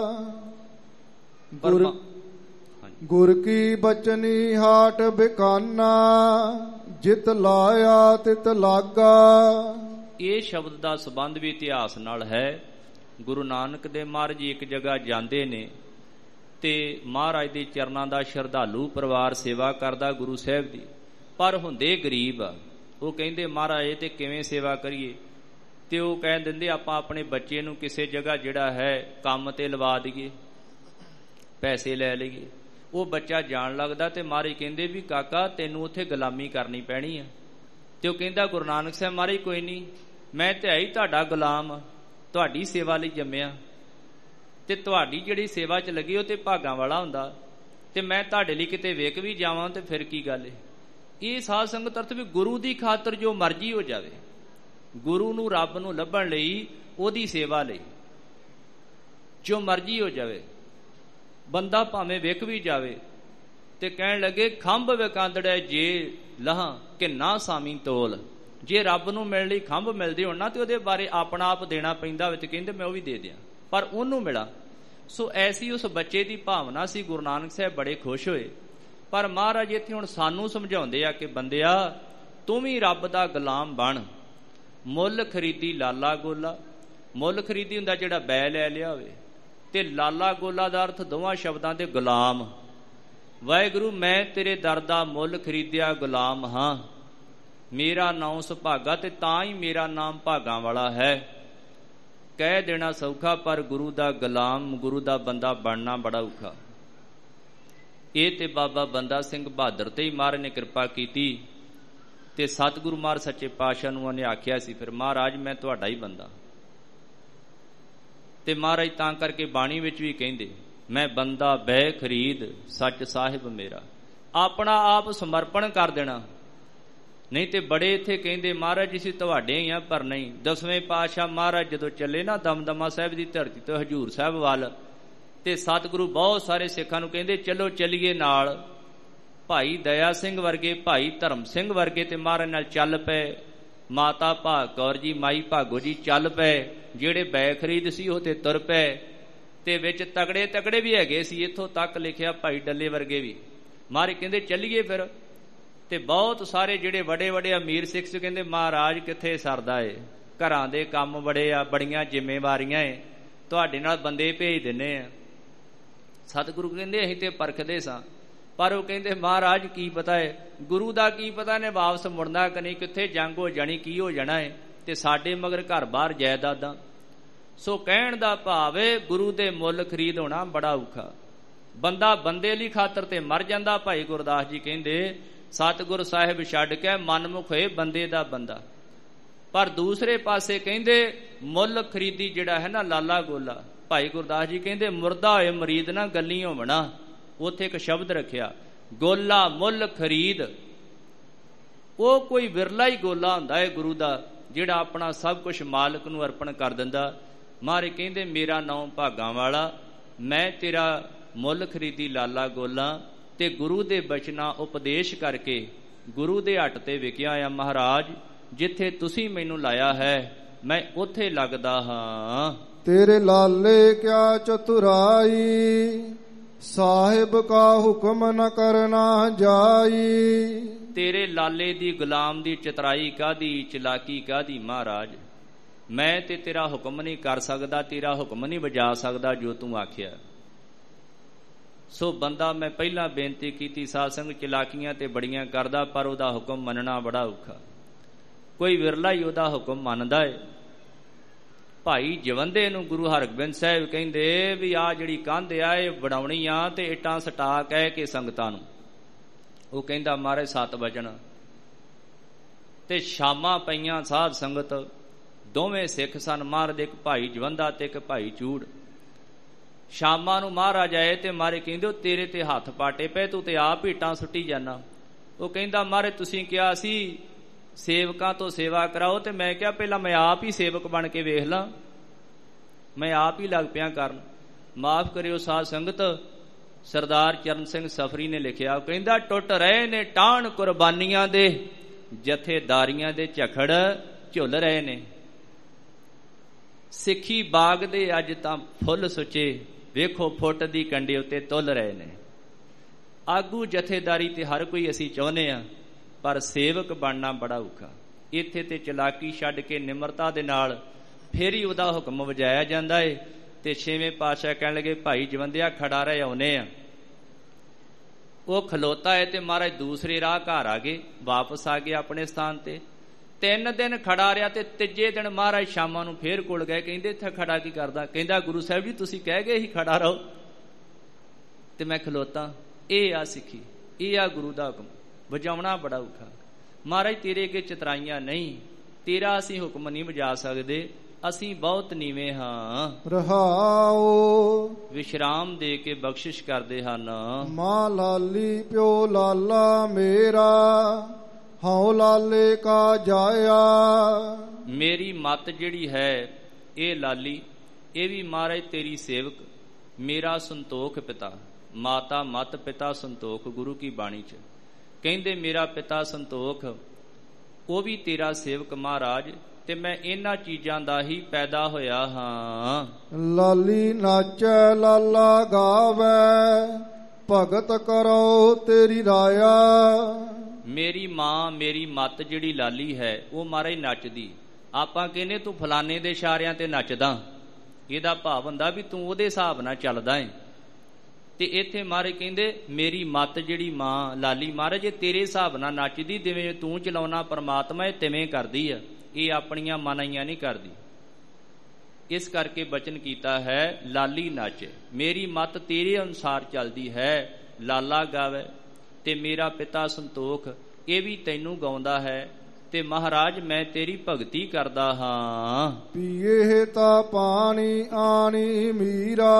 ਗੁਰ ਗੁਰ ਕੀ ਬਚਨੀ ਹਾਟ ਬਿਕਾਨਾ, ਜਿਤ ਲਾਇਆ ਤਿਤ ਲਾਗਾ।
ਇਹ ਸ਼ਬਦ ਦਾ ਸੰਬੰਧ ਵੀ ਇਤਿਹਾਸ ਨਾਲ ਹੈ। ਗੁਰੂ ਨਾਨਕ ਦੇਵ ਮਹਾਰਾਜ ਜੀ ਇੱਕ ਜਗ੍ਹਾ ਜਾਂਦੇ ਨੇ ਤੇ ਮਹਾਰਾਜ ਦੇ ਚਰਨਾਂ ਦਾ ਸ਼ਰਧਾਲੂ ਪਰਿਵਾਰ ਸੇਵਾ ਕਰਦਾ ਗੁਰੂ ਸਾਹਿਬ ਦੀ, ਪਰ ਹੁੰਦੇ ਗਰੀਬ ਆ। ਉਹ ਕਹਿੰਦੇ ਮਹਾਰਾਜ ਤੇ ਕਿਵੇਂ ਸੇਵਾ ਕਰੀਏ, ਤੇ ਉਹ ਕਹਿ ਦਿੰਦੇ ਆਪਾਂ ਆਪਣੇ ਬੱਚੇ ਨੂੰ ਕਿਸੇ ਜਗ੍ਹਾ ਜਿਹੜਾ ਹੈ ਕੰਮ ਤੇ ਲਵਾ ਦਈਏ, ਪੈਸੇ ਲੈ ਲਈਏ। ਉਹ ਬੱਚਾ ਜਾਣ ਲੱਗਦਾ ਤੇ ਮਹਾਰਾਜ ਕਹਿੰਦੇ ਵੀ ਕਾਕਾ ਤੈਨੂੰ ਉੱਥੇ ਗੁਲਾਮੀ ਕਰਨੀ ਪੈਣੀ ਆ। ਤੇ ਉਹ ਕਹਿੰਦਾ ਗੁਰੂ ਨਾਨਕ ਸਾਹਿਬ ਮਹਾਰਾਜ ਕੋਈ ਨਹੀਂ, ਮੈਂ ਤੇ ਹੈ ਹੀ ਤੁਹਾਡਾ ਗੁਲਾਮ, ਤੁਹਾਡੀ ਸੇਵਾ ਲਈ ਜੰਮਿਆ, ਤੇ ਤੁਹਾਡੀ ਜਿਹੜੀ ਸੇਵਾ 'ਚ ਲੱਗੀ ਉਹ ਤੇ ਭਾਗਾਂ ਵਾਲਾ ਹੁੰਦਾ, ਤੇ ਮੈਂ ਤੁਹਾਡੇ ਲਈ ਕਿਤੇ ਵੇਖ ਵੀ ਜਾਵਾਂ ਤੇ ਫਿਰ ਕੀ ਗੱਲ ਏ। ਇਹ ਸਾਧ ਸੰਗਤ ਅਰਥ ਵੀ ਗੁਰੂ ਦੀ ਖਾਤਰ ਜੋ ਮਰਜ਼ੀ ਹੋ ਜਾਵੇ, ਗੁਰੂ ਨੂੰ ਰੱਬ ਨੂੰ ਲੱਭਣ ਲਈ, ਉਹਦੀ ਸੇਵਾ ਲਈ ਜੋ ਮਰਜ਼ੀ ਹੋ ਜਾਵੇ, ਬੰਦਾ ਭਾਵੇਂ ਵੇਖ ਵੀ ਜਾਵੇ ਤੇ ਕਹਿਣ ਲੱਗੇ ਖੰਭ ਵਿਕਾਂਦੜੈ ਜੇ ਲਹਾਂ ਕਿ ਨਾ ਸਾਮੀ ਤੋਲ। ਜੇ ਰੱਬ ਨੂੰ ਮਿਲਣ ਲਈ ਖੰਭ ਮਿਲਦੇ ਹੋਣ ਨਾ ਤੇ ਉਹਦੇ ਬਾਰੇ ਆਪਣਾ ਆਪ ਦੇਣਾ ਪੈਂਦਾ ਹੋਵੇ ਤੇ ਕਹਿੰਦੇ ਮੈਂ ਉਹ ਵੀ ਦੇ ਦਿਆਂ, ਪਰ ਉਹਨੂੰ ਮਿਲਾ। ਸੋ ਐਸੀ ਉਸ ਬੱਚੇ ਦੀ ਭਾਵਨਾ ਸੀ। ਗੁਰੂ ਨਾਨਕ ਸਾਹਿਬ ਬੜੇ ਖੁਸ਼ ਹੋਏ। ਪਰ ਮਹਾਰਾਜ ਇੱਥੇ ਹੁਣ ਸਾਨੂੰ ਸਮਝਾਉਂਦੇ ਆ ਕਿ ਬੰਦਿਆ ਤੂੰ ਵੀ ਰੱਬ ਦਾ ਗੁਲਾਮ ਬਣ। ਮੁੱਲ ਖਰੀਦੀ ਲਾਲਾ ਗੋਲਾ, ਮੁੱਲ ਖਰੀਦੀ ਹੁੰਦਾ ਜਿਹੜਾ ਬੈ ਲੈ ਲਿਆ ਹੋਵੇ, ਤੇ ਲਾਲਾ ਗੋਲਾ ਦਾ ਅਰਥ ਦੋਵਾਂ ਸ਼ਬਦਾਂ ਦੇ ਗੁਲਾਮ। ਵਾਹਿਗੁਰੂ ਮੈਂ ਤੇਰੇ ਦਰ ਦਾ ਮੁੱਲ ਖਰੀਦਿਆ ਗੁਲਾਮ ਹਾਂ, ਮੇਰਾ ਨਾਮ ਸੁਭਾਗਾ, ਤੇ ਤਾਂ ਹੀ ਮੇਰਾ ਨਾਮ ਭਾਗਾਂ ਵਾਲਾ ਹੈ। ਕਹਿ ਦੇਣਾ ਸੌਖਾ, ਪਰ ਗੁਰੂ ਦਾ ਗੁਲਾਮ, ਗੁਰੂ ਦਾ ਬੰਦਾ ਬਣਨਾ ਬੜਾ ਔਖਾ। ਇਹ ਤੇ ਬਾਬਾ ਬੰਦਾ ਸਿੰਘ ਬਹਾਦਰ ਤੇ ਹੀ ਮਹਾਰਾਜ ਨੇ ਕਿਰਪਾ ਕੀਤੀ, ਤੇ ਸਤਿਗੁਰੂ ਮਹਾਰਾਜ ਸੱਚੇ ਪਾਤਸ਼ਾਹ ਨੂੰ ਉਹਨੇ ਆਖਿਆ ਸੀ ਫਿਰ ਮਹਾਰਾਜ ਮੈਂ ਤੁਹਾਡਾ ਹੀ ਬੰਦਾ। ਤੇ ਮਹਾਰਾਜ ਤਾਂ ਕਰਕੇ ਬਾਣੀ ਵਿੱਚ ਵੀ ਕਹਿੰਦੇ ਮੈਂ ਬੰਦਾ ਬਹਿ ਖਰੀਦ ਸੱਚ ਸਾਹਿਬ ਮੇਰਾ, ਆਪਣਾ ਆਪ ਸਮਰਪਣ ਕਰ ਦੇਣਾ। ਨਹੀਂ ਤੇ ਬੜੇ ਇੱਥੇ ਕਹਿੰਦੇ ਮਹਾਰਾਜ ਜੀ ਅਸੀਂ ਤੁਹਾਡੇ ਹੀ ਆ, ਪਰ ਨਹੀਂ। ਦਸਵੇਂ ਪਾਤਸ਼ਾਹ ਮਹਾਰਾਜ ਜਦੋਂ ਚੱਲੇ ਨਾ ਦਮਦਮਾ ਸਾਹਿਬ ਦੀ ਧਰਤੀ ਤੋਂ ਹਜ਼ੂਰ ਸਾਹਿਬ ਵੱਲ, ਤੇ ਸਤਿਗੁਰੂ ਬਹੁਤ ਸਾਰੇ ਸਿੱਖਾਂ ਨੂੰ ਕਹਿੰਦੇ ਚਲੋ ਚੱਲੀਏ ਨਾਲ। ਭਾਈ ਦਇਆ ਸਿੰਘ ਵਰਗੇ, ਭਾਈ ਧਰਮ ਸਿੰਘ ਵਰਗੇ ਤੇ ਮਹਾਰਾਜ ਨਾਲ ਚੱਲ ਪਏ। ਮਾਤਾ ਭਾਗ ਕੌਰ ਜੀ, ਮਾਈ ਭਾਗੋ ਜੀ ਚੱਲ ਪਏ। ਜਿਹੜੇ ਬੈ ਖਰੀਦ ਸੀ ਉਹ ਤੇ ਤੁਰ ਪਏ, ਤੇ ਵਿੱਚ ਤਗੜੇ ਤਗੜੇ ਵੀ ਹੈਗੇ ਸੀ। ਇੱਥੋਂ ਤੱਕ ਲਿਖਿਆ ਭਾਈ ਡੱਲੇ ਵਰਗੇ ਵੀ। ਮਹਾਰਾਜ ਕਹਿੰਦੇ ਚੱਲੀਏ ਫਿਰ। ਤੇ ਬਹੁਤ ਸਾਰੇ ਜਿਹੜੇ ਵੱਡੇ ਵੱਡੇ ਅਮੀਰ ਸਿੱਖ ਸੀ ਕਹਿੰਦੇ ਮਹਾਰਾਜ ਕਿੱਥੇ ਸਰਦਾ ਏ, ਘਰਾਂ ਦੇ ਕੰਮ ਬੜੇ ਆ, ਬੜੀਆਂ ਜ਼ਿੰਮੇਵਾਰੀਆਂ ਏ, ਤੁਹਾਡੇ ਨਾਲ ਬੰਦੇ ਭੇਜ ਦਿੰਨੇ ਆ। ਸਤਿਗੁਰੂ ਕਹਿੰਦੇ ਅਸੀਂ ਤੇ ਪਰਖਦੇ ਸਾਂ, ਪਰ ਉਹ ਕਹਿੰਦੇ ਮਹਾਰਾਜ ਕੀ ਪਤਾ ਹੈ, ਗੁਰੂ ਦਾ ਕੀ ਪਤਾ ਨੇ ਵਾਪਸ ਮੁੜਨਾ ਕਿ ਨਹੀਂ, ਕਿੱਥੇ ਜੰਗ ਹੋ ਜਾਣੀ, ਕੀ ਹੋ ਜਾਣਾ ਹੈ, ਤੇ ਸਾਡੇ ਮਗਰ ਘਰ ਬਾਹਰ ਜਾਇਦਾਦਾਂ। ਸੋ ਕਹਿਣ ਦਾ ਭਾਵ ਹੈ ਗੁਰੂ ਦੇ ਮੁੱਲ ਖਰੀਦ ਹੋਣਾ ਬੜਾ ਔਖਾ। ਬੰਦਾ ਬੰਦੇ ਲਈ ਖਾਤਰ ਤੇ ਮਰ ਜਾਂਦਾ। ਭਾਈ ਗੁਰਦਾਸ ਜੀ ਕਹਿੰਦੇ ਸਤਿਗੁਰ ਸਾਹਿਬ ਛੱਡ ਕੇ ਮਨਮੁਖ ਹੋਏ ਬੰਦੇ ਦਾ ਬੰਦਾ। ਪਰ ਦੂਸਰੇ ਪਾਸੇ ਕਹਿੰਦੇ ਮੁੱਲ ਖਰੀਦੀ ਜਿਹੜਾ ਹੈ ਨਾ ਲਾਲਾ ਗੋਲਾ। ਭਾਈ ਗੁਰਦਾਸ ਜੀ ਕਹਿੰਦੇ ਮੁਰਦਾ ਹੋਏ ਮਰੀਦ ਨਾ ਗੱਲੀ ਹੋਵਣਾ। ਉੱਥੇ ਇੱਕ ਸ਼ਬਦ ਰੱਖਿਆ ਗੋਲਾ ਮੁੱਲ ਖਰੀਦ। ਉਹ ਕੋਈ ਵਿਰਲਾ ਹੀ ਗੋਲਾ ਹੁੰਦਾ ਹੈ ਗੁਰੂ ਦਾ ਜਿਹੜਾ ਆਪਣਾ ਸਭ ਕੁਝ ਮਾਲਕ ਨੂੰ ਅਰਪਣ ਕਰ ਦਿੰਦਾ। ਮਹਾਰਾਜ ਕਹਿੰਦੇ ਮੇਰਾ ਨਾਮ ਭਾਗਾਂ ਵਾਲਾ, ਮੈਂ ਤੇਰਾ ਮੁੱਲ ਖਰੀਦੀ ਲਾਲਾ ਗੋਲਾ। ਤੇ ਗੁਰੂ ਦੇ ਬਚਨਾਂ ਉਪਦੇਸ਼ ਕਰਕੇ ਗੁਰੂ ਦੇ ਹੱਟ ਤੇ ਵਿਕਿਆ ਆ। ਮਹਾਰਾਜ ਜਿੱਥੇ ਤੁਸੀਂ ਮੈਨੂੰ ਲਾਇਆ ਹੈ ਮੈਂ ਉੱਥੇ ਲੱਗਦਾ ਹਾਂ।
ਤੇਰੇ ਲਾਲੇ ਕਿਆ ਚਤੁਰਾਈ, ਸਾਹਿਬ ਕਾ ਹੁਕਮ ਨ ਕਰਨਾ ਜਾਈ।
ਤੇਰੇ ਲਾਲੇ ਦੀ ਗੁਲਾਮ ਦੀ ਚਤਰਾਈ ਕਾਹਦੀ, ਚਲਾਕੀ ਕਾਹਦੀ ਮਹਾਰਾਜ। ਮੈਂ ਤੇ ਤੇਰਾ ਹੁਕਮ ਨਹੀਂ ਕਰ ਸਕਦਾ, ਤੇਰਾ ਹੁਕਮ ਨਹੀਂ ਵਜਾ ਸਕਦਾ ਜੋ ਤੂੰ ਆਖਿਆ। ਸੋ ਬੰਦਾ ਮੈਂ ਪਹਿਲਾਂ ਬੇਨਤੀ ਕੀਤੀ ਸਾਧ ਸੰਗਤ ਚਲਾਕੀਆਂ ਤੇ ਬੜੀਆਂ ਕਰਦਾ, ਪਰ ਉਹਦਾ ਹੁਕਮ ਮੰਨਣਾ ਬੜਾ ਔਖਾ। ਕੋਈ ਵਿਰਲਾ ਹੀ ਉਹਦਾ ਹੁਕਮ ਮੰਨਦਾ ਏ। ਭਾਈ ਜਵੰਦੇ ਨੂੰ ਗੁਰੂ ਹਰਗੋਬਿੰਦ ਸਾਹਿਬ ਕਹਿੰਦੇ ਵੀ ਆਹ ਜਿਹੜੀ ਕੰਧ ਆ ਇਹ ਬਣਾਉਣੀ ਆ ਤੇ ਇੱਟਾਂ ਸਟਾ ਕਹਿ ਕੇ ਸੰਗਤਾਂ ਨੂੰ। ਉਹ ਕਹਿੰਦਾ ਮਹਾਰਾਜ ਸੱਤ ਵਜਣ ਤੇ ਸ਼ਾਮਾਂ ਪਈਆਂ। ਸਾਧ ਸੰਗਤ ਦੋਵੇਂ ਸਿੱਖ ਸਨ ਮਹਾਰਾਜ, ਇੱਕ ਭਾਈ ਜਵੰਦਾ ਤੇ ਇੱਕ ਭਾਈ ਚੂੜ। ਸ਼ਾਮਾਂ ਨੂੰ ਮਹਾਰਾਜ ਆਏ ਤੇ ਮਾਰੇ ਕਹਿੰਦੇ ਉਹ ਤੇਰੇ ਤੇ ਹੱਥ ਪਾਟੇ ਪਏ, ਤੂੰ ਤੇ ਆਪ ਇੱਟਾਂ ਸੁੱਟੀ ਜਾਣਾ। ਉਹ ਕਹਿੰਦਾ ਮਹਾਰਾਜ ਤੁਸੀਂ ਕਿਹਾ ਸੀ ਸੇਵਕਾਂ ਤੋਂ ਸੇਵਾ ਕਰਾਓ, ਤੇ ਮੈਂ ਕਿਹਾ ਪਹਿਲਾਂ ਮੈਂ ਆਪ ਹੀ ਸੇਵਕ ਬਣ ਕੇ ਵੇਖ ਲਾਂ। ਮੈਂ ਆਪ ਹੀ ਲੱਗ ਪਿਆ ਕਰਨ। ਮਾਫ ਕਰਿਓ ਸਾਧ ਸੰਗਤ, ਸਰਦਾਰ ਚਰਨ ਸਿੰਘ ਸਫਰੀ ਨੇ ਲਿਖਿਆ, ਕਹਿੰਦਾ ਟੁੱਟ ਰਹੇ ਨੇ ਟਾਹਣ ਕੁਰਬਾਨੀਆਂ ਦੇ, ਜਥੇਦਾਰੀਆਂ ਦੇ ਝਖੜ ਝੁੱਲ ਰਹੇ ਨੇ। ਸਿੱਖੀ ਬਾਗ ਦੇ ਅੱਜ ਤਾਂ ਫੁੱਲ ਸੁੱਚੇ, ਵੇਖੋ ਫੁੱਟ ਦੀ ਕੰਡੇ ਉੱਤੇ ਤੁੱਲ ਰਹੇ ਨੇ। ਆਗੂ ਜਥੇਦਾਰੀ ਤੇ ਹਰ ਕੋਈ ਅਸੀਂ ਚਾਹੁੰਦੇ ਹਾਂ, ਪਰ ਸੇਵਕ ਬਣਨਾ ਬੜਾ ਔਖਾ। ਇੱਥੇ ਤੇ ਚਲਾਕੀ ਛੱਡ ਕੇ ਨਿਮਰਤਾ ਦੇ ਨਾਲ ਫੇਰ ਹੀ ਉਹਦਾ ਹੁਕਮ ਵਜਾਇਆ ਜਾਂਦਾ ਏ। ਤੇ ਛੇਵੇਂ ਪਾਤਸ਼ਾਹ ਕਹਿਣ ਲੱਗੇ ਭਾਈ ਜਵੰਦਿਆ ਖੜਾ ਰਹੇ ਆਉਨੇ ਆ। ਉਹ ਖਲੋਤਾ ਹੈ ਤੇ ਮਹਾਰਾਜ ਦੂਸਰੇ ਰਾਹ ਘਰ ਆ ਗਏ, ਵਾਪਸ ਆ ਗਏ ਆਪਣੇ ਸਥਾਨ ਤੇ। ਤਿੰਨ ਦਿਨ ਖੜਾ ਰਿਹਾ ਤੇ ਤੀਜੇ ਦਿਨ ਮਹਾਰਾਜ ਸ਼ਾਮਾਂ ਨੂੰ ਫੇਰ ਕੋਲ ਗਏ। ਕਹਿੰਦੇ ਇੱਥੇ ਖੜਾ ਕੀ ਕਰਦਾ? ਕਹਿੰਦਾ ਗੁਰੂ ਸਾਹਿਬ ਜੀ ਤੁਸੀਂ ਕਹਿ ਗਏ ਸੀ ਖੜਾ ਰਹੋ ਤੇ ਮੈਂ ਖਲੋਤਾ। ਇਹ ਆ ਸਿੱਖੀ, ਇਹ ਆ ਗੁਰੂ ਦਾ ਹੁਕਮ, ਵਜਾਉਣਾ ਬੜਾ ਔਖਾ। ਮਹਾਰਾਜ ਤੇਰੇ ਅੱਗੇ ਚਤਰਾਈਆਂ ਨਹੀਂ, ਤੇਰਾ ਅਸੀਂ ਹੁਕਮ ਨਹੀਂ ਵਜਾ ਸਕਦੇ, ਅਸੀਂ ਬਹੁਤ ਨੀਵੇਂ ਹਾਂ।
ਰਹਾਓ
ਵਿਸ਼ਰਾਮ ਦੇ ਕੇ ਬਖਸ਼ਿਸ਼ ਕਰਦੇ ਹਨ।
ਮਾਂ ਲਾਲੀ ਪਿਓ ਲਾਲਾ ਮੇਰਾ, ਹਉ ਲਾਲੇ ਕਾ ਜਾਇਆ।
ਮੇਰੀ ਮੱਤ ਜਿਹੜੀ ਹੈ ਇਹ ਲਾਲੀ, ਇਹ ਵੀ ਮਹਾਰਾਜ ਤੇਰੀ ਸੇਵਕ। ਮੇਰਾ ਸੰਤੋਖ ਪਿਤਾ, ਮਾਤਾ ਮਤ ਪਿਤਾ ਸੰਤੋਖ। ਗੁਰੂ ਕੀ ਬਾਣੀ ਚ ਕਹਿੰਦੇ ਮੇਰਾ ਪਿਤਾ ਸੰਤੋਖ, ਉਹ ਵੀ ਤੇਰਾ ਸੇਵਕ ਮਹਾਰਾਜ। ਤੇ ਮੈਂ ਇਹਨਾਂ ਚੀਜ਼ਾਂ ਦਾ ਹੀ ਪੈਦਾ ਹੋਇਆ ਹਾਂ।
ਲਾਲੀ ਨਾਚੈ ਲਾਲਾ ਗਾਵੈ, ਭਗਤ ਕਰੋ ਤੇਰੀ ਰਾਇਆ।
ਮੇਰੀ ਮਾਂ ਮੇਰੀ ਮੱਤ ਜਿਹੜੀ ਲਾਲੀ ਹੈ ਉਹ ਮਹਾਰਾਜ ਨੱਚਦੀ। ਆਪਾਂ ਕਹਿੰਦੇ ਤੂੰ ਫਲਾਣੇ ਦੇ ਇਸ਼ਾਰਿਆਂ ਤੇ ਨੱਚਦਾ, ਇਹਦਾ ਭਾਵ ਹੁੰਦਾ ਵੀ ਤੂੰ ਉਹਦੇ ਹਿਸਾਬ ਨਾਲ ਚੱਲਦਾ ਏ। ਤੇ ਇੱਥੇ ਮਹਾਰਾਜ ਕਹਿੰਦੇ ਮੇਰੀ ਮੱਤ ਜਿਹੜੀ ਮਾਂ ਲਾਲੀ ਮਹਾਰਾਜ ਇਹ ਤੇਰੇ ਹਿਸਾਬ ਨਾਲ ਨੱਚਦੀ, ਜਿਵੇਂ ਤੂੰ ਚਲਾਉਣਾ ਪਰਮਾਤਮਾ ਇਹ ਤਿਵੇਂ ਕਰਦੀ ਆ, ਇਹ ਆਪਣੀਆਂ ਮਨਾਈਆਂ ਨਹੀਂ ਕਰਦੀ। ਇਸ ਕਰਕੇ ਬਚਨ ਕੀਤਾ ਹੈ ਲਾਲੀ ਨਾਚੇ, ਮੇਰੀ ਮੱਤ ਤੇਰੇ ਅਨੁਸਾਰ ਚੱਲਦੀ ਹੈ। ਲਾਲਾ ਗਾਵੇ ਤੇ ਮੇਰਾ ਪਿਤਾ ਸੰਤੋਖ, ਇਹ ਵੀ ਤੈਨੂੰ ਗਾਉਂਦਾ ਹੈ। ਤੇ ਮਹਾਰਾਜ ਮੈਂ ਤੇਰੀ ਭਗਤੀ ਕਰਦਾ ਹਾਂ।
ਪੀਏ ਤਾਂ ਪਾਣੀ ਆਣੀ ਮੀਰਾ,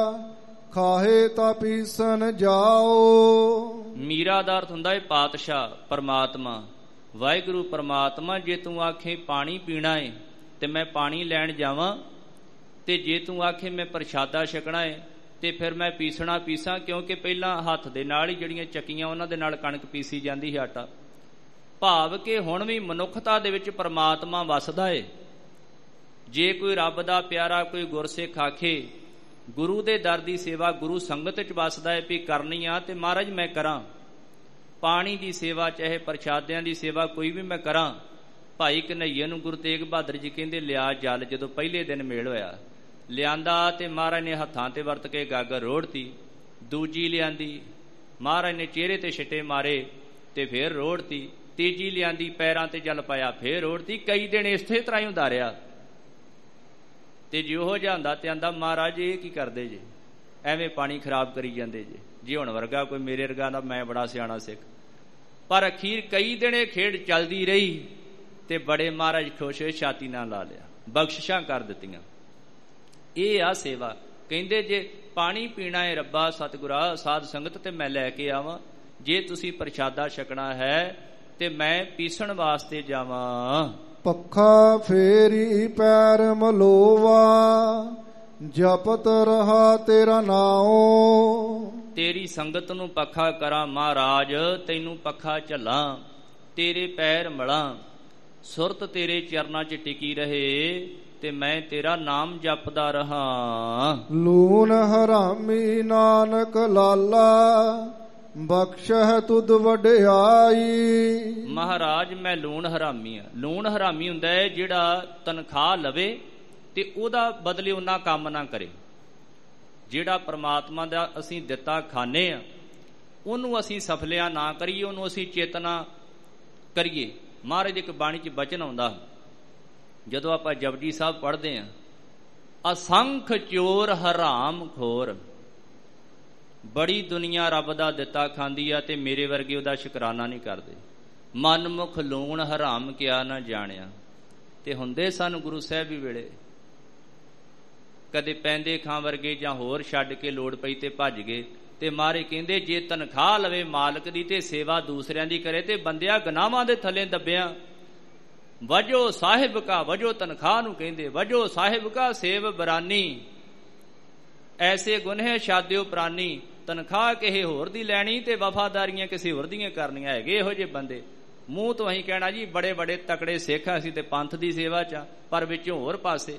ਖਾਹੇ ਤਾਂ ਪੀਸਨ ਜਾਓ।
ਮੀਰਾ ਦਾ ਅਰਥ ਹੁੰਦਾ ਹੈ ਪਾਤਸ਼ਾਹ ਪਰਮਾਤਮਾ, ਵਾਹਿਗੁਰੂ ਪਰਮਾਤਮਾ। ਜੇ ਤੂੰ ਆਖੇ ਪਾਣੀ ਪੀਣਾ ਏ ਤੇ ਮੈਂ ਪਾਣੀ ਲੈਣ ਜਾਵਾਂ, ਤੇ ਜੇ ਤੂੰ ਆਖੇ ਮੈਂ ਪ੍ਰਸ਼ਾਦਾ ਛਕਣਾ ਏ ਤੇ ਫਿਰ ਮੈਂ ਪੀਸਣਾ ਪੀਸਾਂ। ਕਿਉਂਕਿ ਪਹਿਲਾਂ ਹੱਥ ਦੇ ਨਾਲ ਹੀ ਜਿਹੜੀਆਂ ਚੱਕੀਆਂ ਉਹਨਾਂ ਦੇ ਨਾਲ ਕਣਕ ਪੀਸੀ ਜਾਂਦੀ ਸੀ, ਆਟਾ। ਭਾਵ ਕਿ ਹੁਣ ਵੀ ਮਨੁੱਖਤਾ ਦੇ ਵਿੱਚ ਪਰਮਾਤਮਾ ਵਸਦਾ ਏ। ਜੇ ਕੋਈ ਰੱਬ ਦਾ ਪਿਆਰਾ ਕੋਈ ਗੁਰਸਿੱਖ ਆਖੇ ਗੁਰੂ ਦੇ ਦਰ ਦੀ ਸੇਵਾ ਗੁਰੂ ਸੰਗਤ ਚ ਵਸਦਾ ਹੈ ਵੀ ਕਰਨੀ ਆ, ਤੇ ਮਹਾਰਾਜ ਮੈਂ ਕਰਾਂ। ਪਾਣੀ ਦੀ ਸੇਵਾ ਚਾਹੇ ਪ੍ਰਸ਼ਾਦਿਆਂ ਦੀ ਸੇਵਾ ਕੋਈ ਵੀ ਮੈਂ ਕਰਾਂ। ਭਾਈ ਕਨ੍ਹਈਆ ਨੂੰ ਗੁਰੂ ਤੇਗ ਬਹਾਦਰ ਜੀ ਕਹਿੰਦੇ ਲਿਆ ਜਲ, ਜਦੋਂ ਪਹਿਲੇ ਦਿਨ ਮੇਲ ਹੋਇਆ ਲਿਆਂਦਾ ਤੇ ਮਹਾਰਾਜ ਨੇ ਹੱਥਾਂ ਤੇ ਵਰਤ ਕੇ ਗਾਗਰ ਰੋੜਤੀ। ਦੂਜੀ ਲਿਆਂਦੀ ਮਹਾਰਾਜ ਨੇ ਚਿਹਰੇ ਤੇ ਛਿੱਟੇ ਮਾਰੇ ਤੇ ਫੇਰ ਰੋੜਤੀ। ਤੀਜੀ ਲਿਆਂਦੀ ਪੈਰਾਂ ਤੇ ਜਲ ਪਾਇਆ ਫੇਰ ਰੋੜਤੀ। ਕਈ ਦਿਨ ਇਸੇ ਤਰ੍ਹਾਂ ਹੀ ਹੁੰਦਾ ਰਿਹਾ। ਤੇ ਜਿਹੋ ਜਿਹਾ ਹੁੰਦਾ ਤੇ ਆਂਦਾ ਮਹਾਰਾਜ ਇਹ ਕੀ ਕਰਦੇ ਜੇ, ਐਵੇਂ ਪਾਣੀ ਖਰਾਬ ਕਰੀ ਜਾਂਦੇ ਜੇ। ਜੇ ਹੁਣ ਵਰਗਾ ਕੋਈ ਮੇਰੇ ਵਰਗਾ ਦਾ ਮੈਂ ਬੜਾ ਸਿਆਣਾ ਸਿੱਖ। ਪਰ ਅਖੀਰ ਕਈ ਦਿਨ ਇਹ ਖੇਡ ਚੱਲਦੀ ਰਹੀ ਤੇ ਬੜੇ ਮਹਾਰਾਜ ਖੁਸ਼ ਹੋਏ, ਛਾਤੀ ਨਾਲ ਲਾ ਲਿਆ, ਬਖਸ਼ਿਸ਼ਾਂ ਕਰ ਦਿੱਤੀਆਂ। ਇਹ ਆ ਸੇਵਾ। ਕਹਿੰਦੇ ਜੇ ਪਾਣੀ ਪੀਣਾ ਹੈ ਰੱਬਾ ਸਤਿਗੁਰਾ ਸਾਧ ਸੰਗਤ ਤੇ ਮੈਂ ਲੈ ਕੇ ਆਵਾਂ, ਜੇ ਤੁਸੀਂ ਪ੍ਰਸ਼ਾਦਾ ਛਕਣਾ ਹੈ ਤੇ ਮੈਂ ਪੀਸਣ ਵਾਸਤੇ ਜਾਵਾਂ।
ਪੱਖਾ ਫੇਰੀ ਪੈਰ ਮਲੋਵਾ, ਜਪਤ ਰਹਾ ਤੇਰਾ ਨਾਉ।
ਤੇਰੀ ਸੰਗਤ ਨੂੰ ਪੱਖਾ ਕਰਾਂ ਮਹਾਰਾਜ, ਤੈਨੂੰ ਪੱਖਾ ਝੱਲਾਂ, ਤੇਰੇ ਪੈਰ ਮਲਾਂ, ਸੁਰਤ ਤੇਰੇ ਚਰਨਾਂ 'ਚ ਟਿਕੀ ਰਹੇ ਤੇ ਮੈਂ ਤੇਰਾ ਨਾਮ ਜਪਦਾ ਰਹਾ।
ਲੂਣ ਹਰਾਮੀ ਨਾਨਕ ਲਾਲਾ, ਬਖਸ਼ਹਿ ਤੁਧ ਵਡਿਆਈ।
ਮਹਾਰਾਜ ਮੈਂ ਲੂਣ ਹਰਾਮੀ ਆ। ਲੂਣ ਹਰਾਮੀ ਹੁੰਦਾ ਹੈ ਜਿਹੜਾ ਤਨਖਾਹ ਲਵੇ ਤੇ ਉਹਦਾ ਬਦਲੇ ਉਹਨਾਂ ਕੰਮ ਨਾ ਕਰੇ। ਜਿਹੜਾ ਪ੍ਰਮਾਤਮਾ ਦਾ ਅਸੀਂ ਦਿੱਤਾ ਖਾਂਦੇ ਆ ਉਹਨੂੰ ਅਸੀਂ ਸਫਲਿਆ ਨਾ ਕਰੀਏ, ਉਹਨੂੰ ਅਸੀਂ ਚੇਤਨਾ ਕਰੀਏ। ਮਹਾਰਾਜ ਇੱਕ ਬਾਣੀ 'ਚ ਬਚਨ ਆਉਂਦਾ, ਜਦੋਂ ਆਪਾਂ ਜਪਜੀ ਸਾਹਿਬ ਪੜ੍ਹਦੇ ਹਾਂ, ਅਸੰਖ ਚੋਰ ਹਰਾਮ ਖੋਰ। ਬੜੀ ਦੁਨੀਆ ਰੱਬ ਦਾ ਦਿੱਤਾ ਖਾਂਦੀ ਆ ਤੇ ਮੇਰੇ ਵਰਗੇ ਉਹਦਾ ਸ਼ੁਕਰਾਨਾ ਨਹੀਂ ਕਰਦੇ। ਮਨਮੁਖ ਲੂਣ ਹਰਾਮ ਕਿਆ ਨਾ ਜਾਣਿਆ। ਤੇ ਹੁੰਦੇ ਸਨ ਗੁਰੂ ਸਾਹਿਬ ਵੀ ਵੇਲੇ, ਕਦੇ ਪੈਂਦੇ ਖਾਂ ਵਰਗੇ ਜਾਂ ਹੋਰ ਛੱਡ ਕੇ ਲੋੜ ਪਈ ਤੇ ਭੱਜ ਗਏ। ਤੇ ਮਾਰੇ ਕਹਿੰਦੇ ਜੇ ਤਨਖਾਹ ਲਵੇ ਮਾਲਕ ਦੀ ਤੇ ਸੇਵਾ ਦੂਸਰਿਆਂ ਦੀ ਕਰੇ ਤੇ ਬੰਦਿਆ ਗੁਨਾਹਾਂ ਦੇ ਥੱਲੇ ਦੱਬਿਆ। ਵਜੋ ਸਾਹਿਬ ਕਾ, ਵਜੋ ਤਨਖਾਹ ਨੂੰ ਕਹਿੰਦੇ, ਵਜੋ ਸਾਹਿਬ ਕਾ ਸੇਵ ਬਰਾਨੀ। ਐਸੇ ਗੁਨਹ ਛਾਦਿਓ ਪ੍ਰਾਨੀ। ਤਨਖਾਹ ਕਿਸੇ ਹੋਰ ਦੀ ਲੈਣੀ ਤੇ ਵਫਾਦਾਰੀਆਂ ਕਿਸੇ ਹੋਰ ਦੀਆਂ ਕਰਨੀਆਂ। ਹੈਗੇ ਇਹੋ ਜਿਹੇ ਬੰਦੇ, ਮੂੰਹ ਤੋਂ ਅਸੀਂ ਕਹਿਣਾ ਜੀ ਬੜੇ ਬੜੇ ਤਕੜੇ ਸਿੱਖ ਅਸੀਂ ਤੇ ਪੰਥ ਦੀ ਸੇਵਾ 'ਚ ਆ, ਪਰ ਵਿੱਚੋਂ ਹੋਰ ਪਾਸੇ।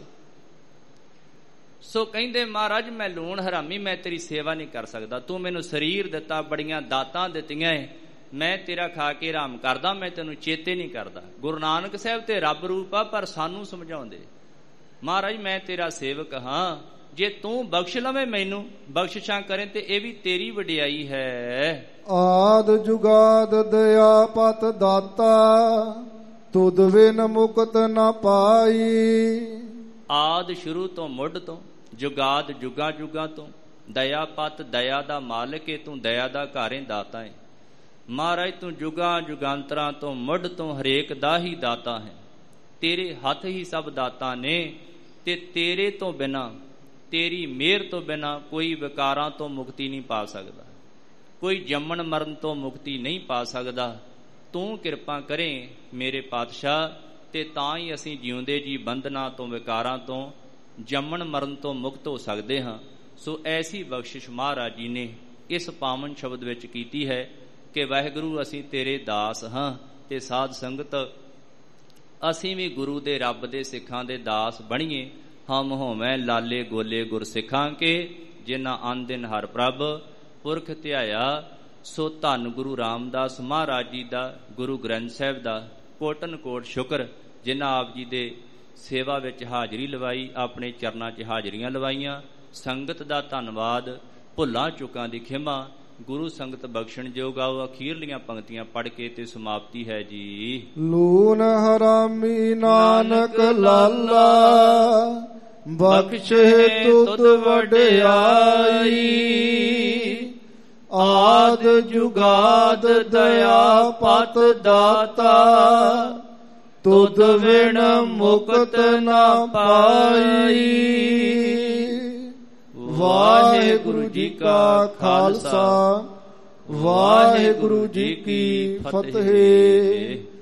ਸੋ ਕਹਿੰਦੇ ਮਹਾਰਾਜ ਮੈਂ ਲੂਣ ਹਰਾਮੀ, ਮੈਂ ਤੇਰੀ ਸੇਵਾ ਨਹੀਂ ਕਰ ਸਕਦਾ। ਤੂੰ ਮੈਨੂੰ ਸਰੀਰ ਦਿੱਤਾ, ਬੜੀਆਂ ਦਾਤਾਂ ਦਿੱਤੀਆਂ ਏ, ਮੈਂ ਤੇਰਾ ਖਾ ਕੇ ਆਰਾਮ ਕਰਦਾ, ਮੈਂ ਤੈਨੂੰ ਚੇਤੇ ਨਹੀਂ ਕਰਦਾ। ਗੁਰੂ ਨਾਨਕ ਸਾਹਿਬ ਤੇ ਰੱਬ ਰੂਪ ਆ, ਪਰ ਸਾਨੂੰ ਸਮਝਾਉਂਦੇ ਮਹਾਰਾਜ ਮੈਂ ਤੇਰਾ ਸੇਵਕ ਹਾਂ, ਜੇ ਤੂੰ ਬਖਸ਼ ਲਵੇਂ ਮੈਨੂੰ, ਬਖਸ਼ਿਸ਼ਾਂ ਕਰੇ ਤੇ ਇਹ ਵੀ ਤੇਰੀ ਵਡਿਆਈ ਹੈ।
ਆਦ ਜੁਗਾਦ ਦਇਆ ਪਤ ਦਾਤਾ, ਤੁਧ ਬਿਨ ਮੁਕਤ ਨਾ ਪਾਈ।
ਆਦ ਸ਼ੁਰੂ ਤੋਂ ਮੁੱਢ ਤੋਂ, ਜੁਗਾਦ ਜੁਗਾ ਜੁਗਾ ਤੋਂ, ਦਇਆ ਪਤ ਦਇਆ ਦਾ ਮਾਲਕ ਏ ਤੂੰ, ਦਇਆ ਦਾ ਘਰ ਏ, ਦਾਤਾ ਏ। ਮਹਾਰਾਜ ਤੂੰ ਜੁਗਾਂ ਜੁਗਾਂਤਰਾਂ ਤੋਂ, ਮੁੱਢ ਤੋਂ ਹਰੇਕ ਦਾ ਹੀ ਦਾਤਾ ਹੈ। ਤੇਰੇ ਹੱਥ ਹੀ ਸਭ ਦਾਤਾ ਨੇ ਤੇ ਤੇਰੇ ਤੋਂ ਬਿਨਾਂ, ਤੇਰੀ ਮਿਹਰ ਤੋਂ ਬਿਨਾਂ ਕੋਈ ਵਿਕਾਰਾਂ ਤੋਂ ਮੁਕਤੀ ਨਹੀਂ ਪਾ ਸਕਦਾ, ਕੋਈ ਜੰਮਣ ਮਰਨ ਤੋਂ ਮੁਕਤੀ ਨਹੀਂ ਪਾ ਸਕਦਾ। ਤੂੰ ਕਿਰਪਾ ਕਰੇ ਮੇਰੇ ਪਾਤਸ਼ਾਹ ਤੇ ਤਾਂ ਹੀ ਅਸੀਂ ਜਿਉਂਦੇ ਜੀ ਬੰਧਨਾਂ ਤੋਂ, ਵਿਕਾਰਾਂ ਤੋਂ, ਜੰਮਣ ਮਰਨ ਤੋਂ ਮੁਕਤ ਹੋ ਸਕਦੇ ਹਾਂ। ਸੋ ਐਸੀ ਬਖਸ਼ਿਸ਼ ਮਹਾਰਾਜ ਜੀ ਨੇ ਇਸ ਪਾਵਨ ਸ਼ਬਦ ਵਿੱਚ ਕੀਤੀ ਹੈ ਕਿ ਵਾਹਿਗੁਰੂ ਅਸੀਂ ਤੇਰੇ ਦਾਸ ਹਾਂ ਤੇ ਸਾਧ ਸੰਗਤ ਅਸੀਂ ਵੀ ਗੁਰੂ ਦੇ ਰੱਬ ਦੇ ਸਿੱਖਾਂ ਦੇ ਦਾਸ ਬਣੀਏ। ਹਮ ਹੋਵੇਂ ਲਾਲੇ ਗੋਲੇ ਗੁਰ ਸਿੱਖਾਂ ਕੇ, ਜਿਨ੍ਹਾਂ ਅਨ ਦਿਨ ਹਰ ਪ੍ਰਭ ਪੁਰਖ ਧਿਆਇਆ। ਸੋ ਧੰਨ ਗੁਰੂ ਰਾਮਦਾਸ ਮਹਾਰਾਜ ਜੀ ਦਾ, ਗੁਰੂ ਗ੍ਰੰਥ ਸਾਹਿਬ ਦਾ ਕੋਟਨ ਕੋਟ ਸ਼ੁਕਰ, ਜਿਨ੍ਹਾਂ ਆਪ ਜੀ ਦੇ ਸੇਵਾ ਵਿੱਚ ਹਾਜ਼ਰੀ ਲਵਾਈ, ਆਪਣੇ ਚਰਨਾਂ 'ਚ ਹਾਜ਼ਰੀਆਂ ਲਵਾਈਆਂ। ਸੰਗਤ ਦਾ ਧੰਨਵਾਦ, ਭੁੱਲਾਂ ਚੁੱਕਾਂ ਦੀ ਖਿਮਾ, ਗੁਰੂ ਸੰਗਤ ਬਖਸ਼ਣ ਜੋਗ। ਆਓ ਅਖੀਰਲੀਆਂ ਪੰਕਤੀਆਂ ਪੜ੍ਹ ਕੇ ਤੇ ਸਮਾਪਤੀ ਹੈ ਜੀ।
ਲੂਣ ਹਰਾਮੀ ਨਾਨਕ ਲਾਲਾ, ਬਖਸ਼ੇ ਤੁਧ ਵਡਿਆਈ। ਆਦ ਜੁਗਾਦ ਦਇਆ ਪਤ ਦਾਤਾ, ਤੁਧ ਬਿਨ ਮੁਕਤ ਨਾ ਪਾਈ। ਵਾਹਿਗੁਰੂ ਜੀ ਕਾ ਖਾਲਸਾ, ਵਾਹਿਗੁਰੂ ਜੀ ਕੀ ਫਤਿਹ।